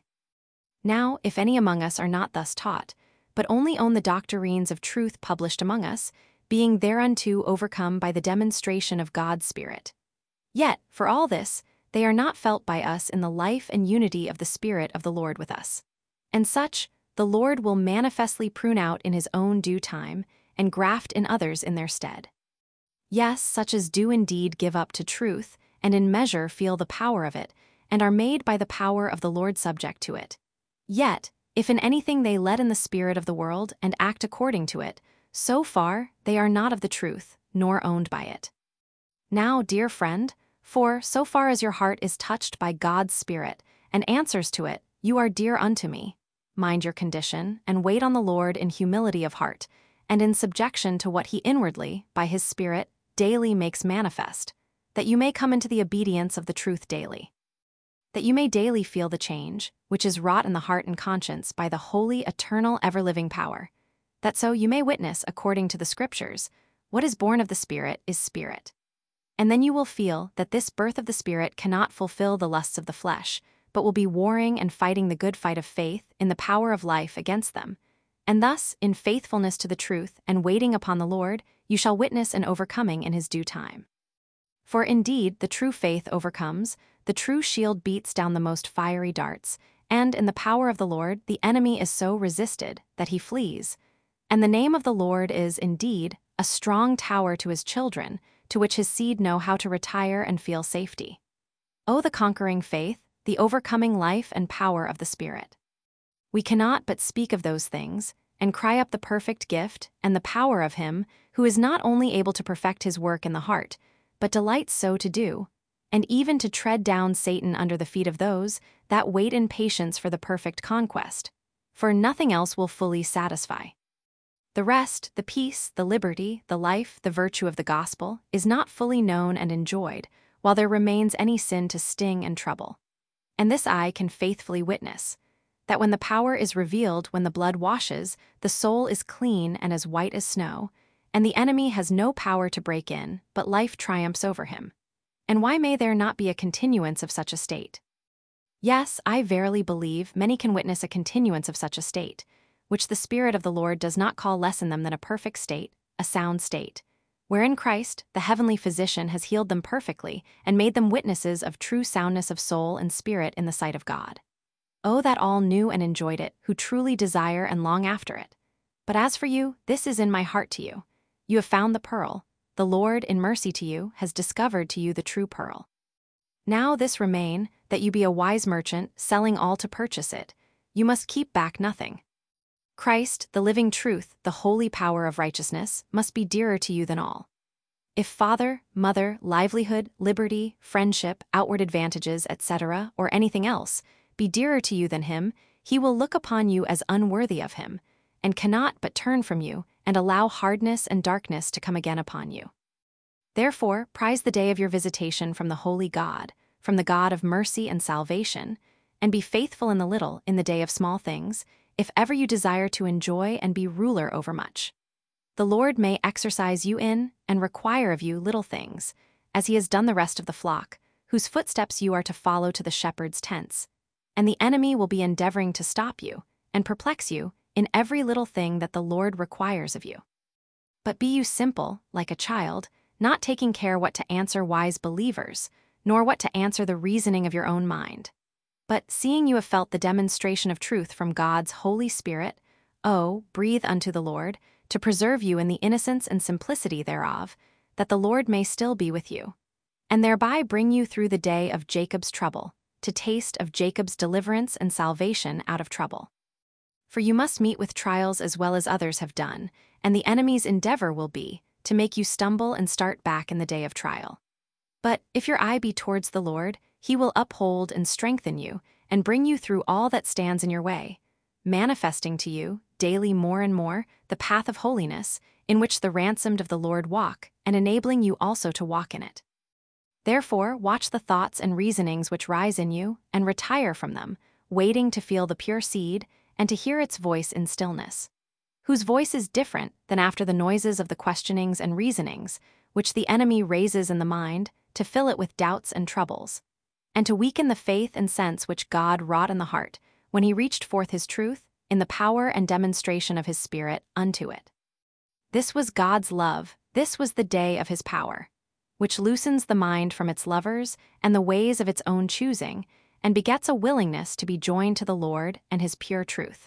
Now, if any among us are not thus taught, but only own the doctrines of truth published among us, being thereunto overcome by the demonstration of God's Spirit. Yet, for all this, they are not felt by us in the life and unity of the Spirit of the Lord with us. And such, the Lord will manifestly prune out in his own due time, and graft in others in their stead. Yes, such as do indeed give up to truth, and in measure feel the power of it, and are made by the power of the Lord subject to it. Yet, if in anything they let in the spirit of the world and act according to it, so far they are not of the truth, nor owned by it. Now, dear friend, for, so far as your heart is touched by God's Spirit, and answers to it, you are dear unto me. Mind your condition, and wait on the Lord in humility of heart, and in subjection to what he inwardly, by his Spirit, daily makes manifest, that you may come into the obedience of the truth daily. That you may daily feel the change, which is wrought in the heart and conscience by the holy, eternal, ever-living power, that so you may witness, according to the Scriptures, what is born of the Spirit is spirit. And then you will feel that this birth of the Spirit cannot fulfill the lusts of the flesh, but will be warring and fighting the good fight of faith in the power of life against them. And thus, in faithfulness to the truth and waiting upon the Lord, you shall witness an overcoming in his due time. For indeed the true faith overcomes, the true shield beats down the most fiery darts, and in the power of the Lord the enemy is so resisted that he flees. And the name of the Lord is, indeed, a strong tower to his children, to which his seed know how to retire and feel safety. O the conquering faith, the overcoming life and power of the Spirit! We cannot but speak of those things, and cry up the perfect gift and the power of him who is not only able to perfect his work in the heart, but delights so to do, and even to tread down Satan under the feet of those that wait in patience for the perfect conquest, for nothing else will fully satisfy. The rest, the peace, the liberty, the life, the virtue of the gospel, is not fully known and enjoyed, while there remains any sin to sting and trouble. And this I can faithfully witness, that when the power is revealed, when the blood washes, the soul is clean and as white as snow, and the enemy has no power to break in, but life triumphs over him. And why may there not be a continuance of such a state? Yes, I verily believe many can witness a continuance of such a state, which the Spirit of the Lord does not call less in them than a perfect state, a sound state, wherein Christ, the heavenly physician, has healed them perfectly and made them witnesses of true soundness of soul and spirit in the sight of God. Oh, that all knew and enjoyed it, who truly desire and long after it. But as for you, this is in my heart to you. You have found the pearl. The Lord, in mercy to you, has discovered to you the true pearl. Now this remain, that you be a wise merchant, selling all to purchase it. You must keep back nothing. Christ, the living truth, the holy power of righteousness, must be dearer to you than all. If father, mother, livelihood, liberty, friendship, outward advantages, etc., or anything else, be dearer to you than him, he will look upon you as unworthy of him, and cannot but turn from you, and allow hardness and darkness to come again upon you. Therefore, prize the day of your visitation from the holy God, from the God of mercy and salvation, and be faithful in the little, in the day of small things, if ever you desire to enjoy and be ruler over much. The Lord may exercise you in, and require of you little things, as he has done the rest of the flock, whose footsteps you are to follow to the shepherd's tents. And the enemy will be endeavoring to stop you, and perplex you, in every little thing that the Lord requires of you. But be you simple, like a child, not taking care what to answer wise believers, nor what to answer the reasoning of your own mind. But seeing you have felt the demonstration of truth from God's Holy Spirit, breathe unto the Lord, to preserve you in the innocence and simplicity thereof, that the Lord may still be with you, and thereby bring you through the day of Jacob's trouble, to taste of Jacob's deliverance and salvation out of trouble. For you must meet with trials as well as others have done, and the enemy's endeavor will be to make you stumble and start back in the day of trial. But if your eye be towards the Lord, he will uphold and strengthen you, and bring you through all that stands in your way, manifesting to you, daily more and more, the path of holiness, in which the ransomed of the Lord walk, and enabling you also to walk in it. Therefore, watch the thoughts and reasonings which rise in you, and retire from them, waiting to feel the pure seed, and to hear its voice in stillness, whose voice is different than after the noises of the questionings and reasonings, which the enemy raises in the mind, to fill it with doubts and troubles, and to weaken the faith and sense which God wrought in the heart, when he reached forth his truth, in the power and demonstration of his Spirit, unto it. This was God's love, this was the day of his power, which loosens the mind from its lovers and the ways of its own choosing, and begets a willingness to be joined to the Lord and his pure truth.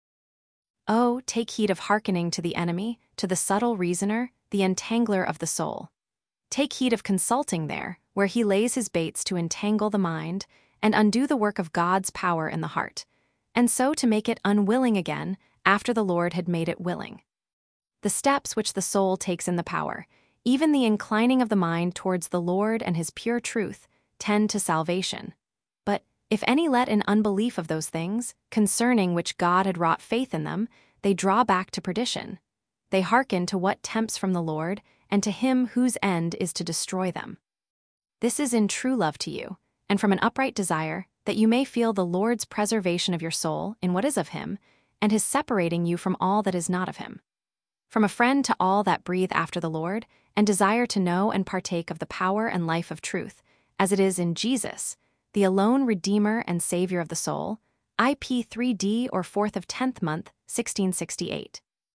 Oh, take heed of hearkening to the enemy, to the subtle reasoner, the entangler of the soul. Take heed of consulting there, where he lays his baits to entangle the mind, and undo the work of God's power in the heart, and so to make it unwilling again, after the Lord had made it willing. The steps which the soul takes in the power, even the inclining of the mind towards the Lord and his pure truth, tend to salvation. But if any let in unbelief of those things, concerning which God had wrought faith in them, they draw back to perdition. They hearken to what tempts from the Lord, and to him whose end is to destroy them. This is in true love to you, and from an upright desire, that you may feel the Lord's preservation of your soul in what is of him, and his separating you from all that is not of him. From a friend to all that breathe after the Lord, and desire to know and partake of the power and life of truth, as it is in Jesus, the alone Redeemer and Savior of the soul, IP 3D or 4th of 10th month, 1668.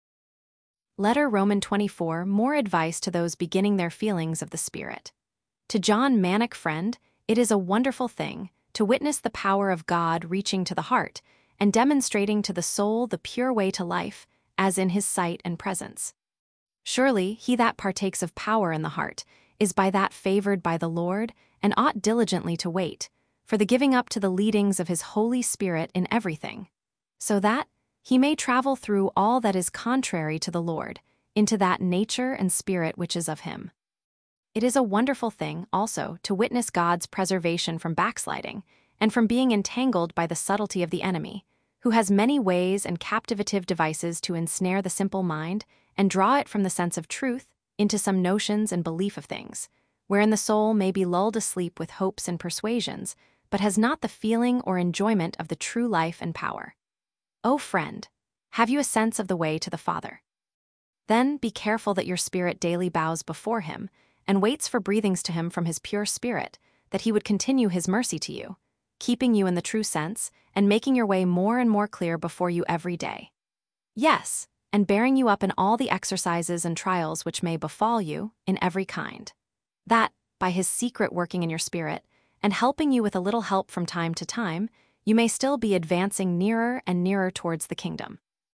Letter Roman 24, more advice to those beginning their feelings of the Spirit. To John Manic friend, it is a wonderful thing to witness the power of God reaching to the heart, and demonstrating to the soul the pure way to life, as in his sight and presence. Surely he that partakes of power in the heart is by that favored by the Lord, and ought diligently to wait for the giving up to the leadings of his Holy Spirit in everything, so that he may travel through all that is contrary to the Lord, into that nature and spirit which is of him. It is a wonderful thing, also, to witness God's preservation from backsliding, and from being entangled by the subtlety of the enemy, who has many ways and captivative devices to ensnare the simple mind, and draw it from the sense of truth into some notions and belief of things, wherein the soul may be lulled asleep with hopes and persuasions, but has not the feeling or enjoyment of the true life and power. O friend, have you a sense of the way to the Father? Then be careful that your spirit daily bows before him, and waits for breathings to him from his pure Spirit, that he would continue his mercy to you, keeping you in the true sense, and making your way more and more clear before you every day. Yes, and bearing you up in all the exercises and trials which may befall you, in every kind. That, by his secret working in your spirit, and helping you with a little help from time to time, you may still be advancing nearer and nearer towards the kingdom.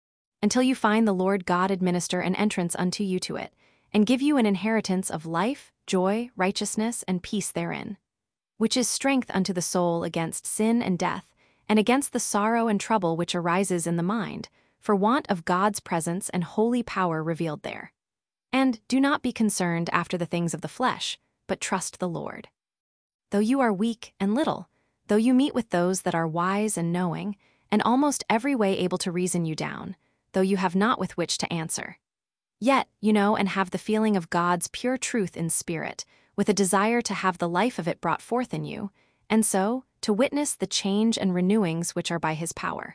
until you find the Lord God administer an entrance unto you to it, and give you an inheritance of life, joy, righteousness, and peace therein, which is strength unto the soul against sin and death, and against the sorrow and trouble which arises in the mind, for want of God's presence and holy power revealed there. And do not be concerned after the things of the flesh, but trust the Lord. Though you are weak and little, though you meet with those that are wise and knowing, and almost every way able to reason you down, though you have not with which to answer, yet you know and have the feeling of God's pure truth in spirit, with a desire to have the life of it brought forth in you, and so to witness the change and renewings which are by his power.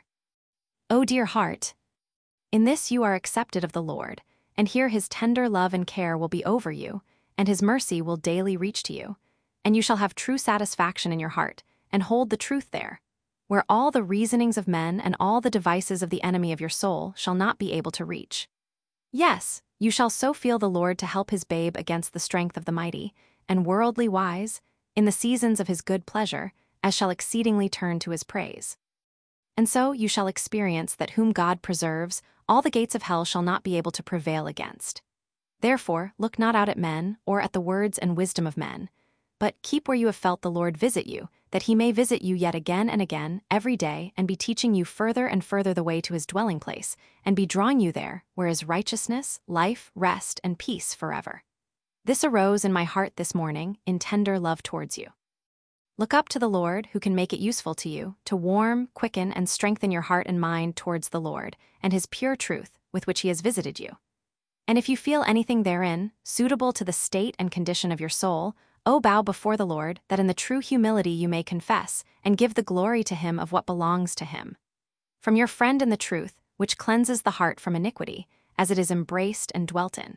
O dear heart, in this you are accepted of the Lord, and here his tender love and care will be over you, and his mercy will daily reach to you, and you shall have true satisfaction in your heart, and hold the truth there, where all the reasonings of men and all the devices of the enemy of your soul shall not be able to reach. Yes, you shall so feel the Lord to help his babe against the strength of the mighty, and worldly wise, in the seasons of his good pleasure, as shall exceedingly turn to his praise. And so you shall experience that whom God preserves, all the gates of hell shall not be able to prevail against. Therefore, look not out at men, or at the words and wisdom of men, but keep where you have felt the Lord visit you, that he may visit you yet again and again, every day, and be teaching you further and further the way to his dwelling place, and be drawing you there, where is righteousness, life, rest, and peace forever. This arose in my heart this morning, in tender love towards you. Look up to the Lord, who can make it useful to you, to warm, quicken, and strengthen your heart and mind towards the Lord, and his pure truth, with which he has visited you. And if you feel anything therein, suitable to the state and condition of your soul, O bow before the Lord, that in the true humility you may confess, and give the glory to him of what belongs to him. From your friend in the truth, which cleanses the heart from iniquity, as it is embraced and dwelt in.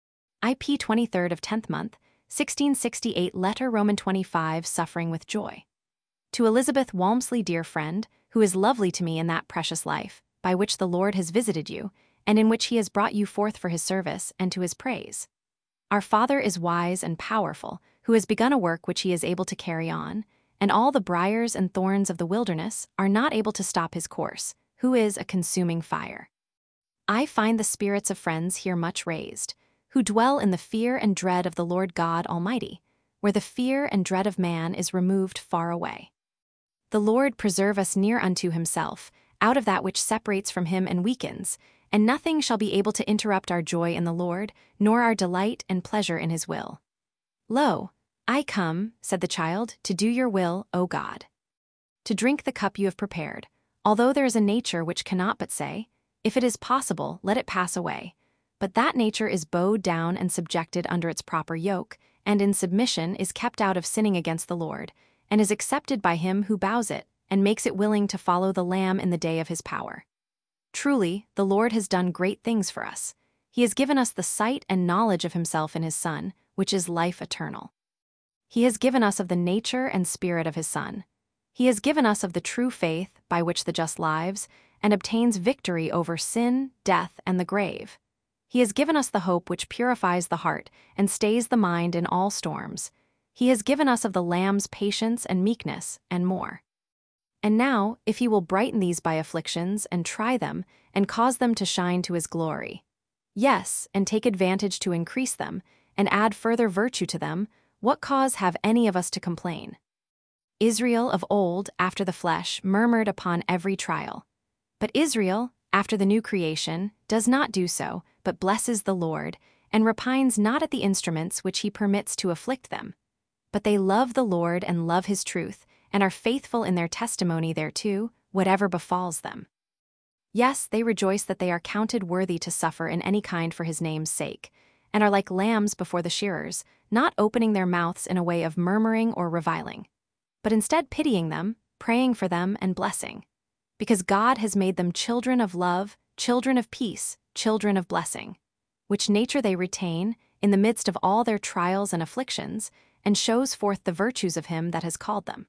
IP 23rd of 10th month, 1668 letter Roman 25 suffering with joy. To Elizabeth Walmsley, dear friend, who is lovely to me in that precious life, by which the Lord has visited you, and in which he has brought you forth for his service and to his praise. Our Father is wise and powerful, who has begun a work which he is able to carry on, and all the briars and thorns of the wilderness are not able to stop his course, who is a consuming fire. I find the spirits of friends here much raised, who dwell in the fear and dread of the Lord God Almighty, where the fear and dread of man is removed far away. The Lord preserve us near unto himself, out of that which separates from him and weakens, and nothing shall be able to interrupt our joy in the Lord, nor our delight and pleasure in his will. Lo, I come, said the child, to do your will, O God. To drink the cup you have prepared, although there is a nature which cannot but say, if it is possible, let it pass away. But that nature is bowed down and subjected under its proper yoke, and in submission is kept out of sinning against the Lord, and is accepted by him who bows it, and makes it willing to follow the Lamb in the day of his power. Truly, the Lord has done great things for us. He has given us the sight and knowledge of himself in his Son, which is life eternal. He has given us of the nature and spirit of his Son. He has given us of the true faith by which the just lives, and obtains victory over sin, death, and the grave. He has given us the hope which purifies the heart and stays the mind in all storms. He has given us of the Lamb's patience and meekness, and more. And now, if he will brighten these by afflictions, and try them, and cause them to shine to his glory, yes, and take advantage to increase them, and add further virtue to them, what cause have any of us to complain? Israel of old, after the flesh, murmured upon every trial. But Israel, after the new creation, does not do so, but blesses the Lord, and repines not at the instruments which he permits to afflict them. But they love the Lord and love his truth, and are faithful in their testimony thereto, whatever befalls them. Yes, they rejoice that they are counted worthy to suffer in any kind for his name's sake, and are like lambs before the shearers, not opening their mouths in a way of murmuring or reviling, but instead pitying them, praying for them, and blessing. Because God has made them children of love, children of peace, children of blessing, which nature they retain in the midst of all their trials and afflictions, and shows forth the virtues of him that has called them.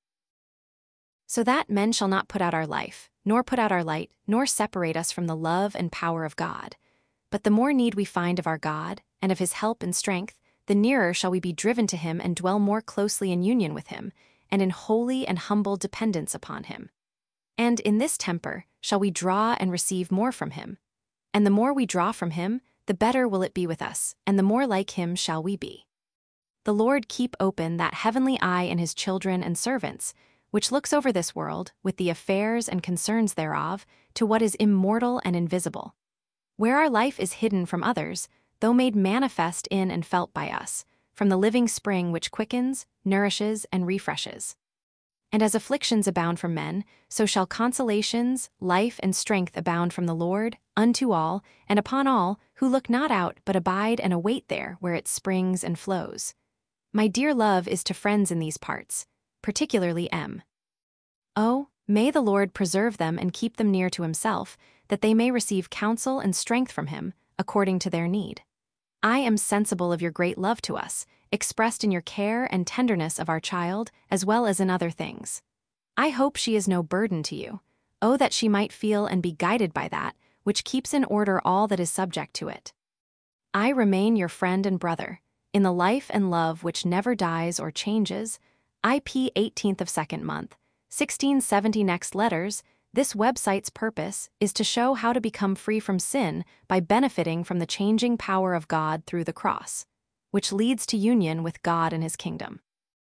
So that men shall not put out our life, nor put out our light, nor separate us from the love and power of God. But the more need we find of our God, and of his help and strength, the nearer shall we be driven to him and dwell more closely in union with him, and in holy and humble dependence upon him. And in this temper shall we draw and receive more from him. And the more we draw from him, the better will it be with us, and the more like him shall we be. The Lord keep open that heavenly eye in his children and servants, which looks over this world, with the affairs and concerns thereof, to what is immortal and invisible. Where our life is hidden from others, though made manifest in and felt by us, from the living spring which quickens, nourishes, and refreshes. And as afflictions abound from men, so shall consolations, life, and strength abound from the Lord, unto all, and upon all, who look not out, but abide and await there where it springs and flows. My dear love is to friends in these parts, particularly M. O. May the Lord preserve them and keep them near to himself, that they may receive counsel and strength from him, according to their need. I am sensible of your great love to us, expressed in your care and tenderness of our child, as well as in other things. I hope she is no burden to you. Oh, that she might feel and be guided by that, which keeps in order all that is subject to it. I remain your friend and brother, in the life and love which never dies or changes. IP 18th of 2nd month, 1670. Next letters. This website's purpose is to show how to become free from sin by benefiting from the changing power of God through the cross, which leads to union with God and his kingdom.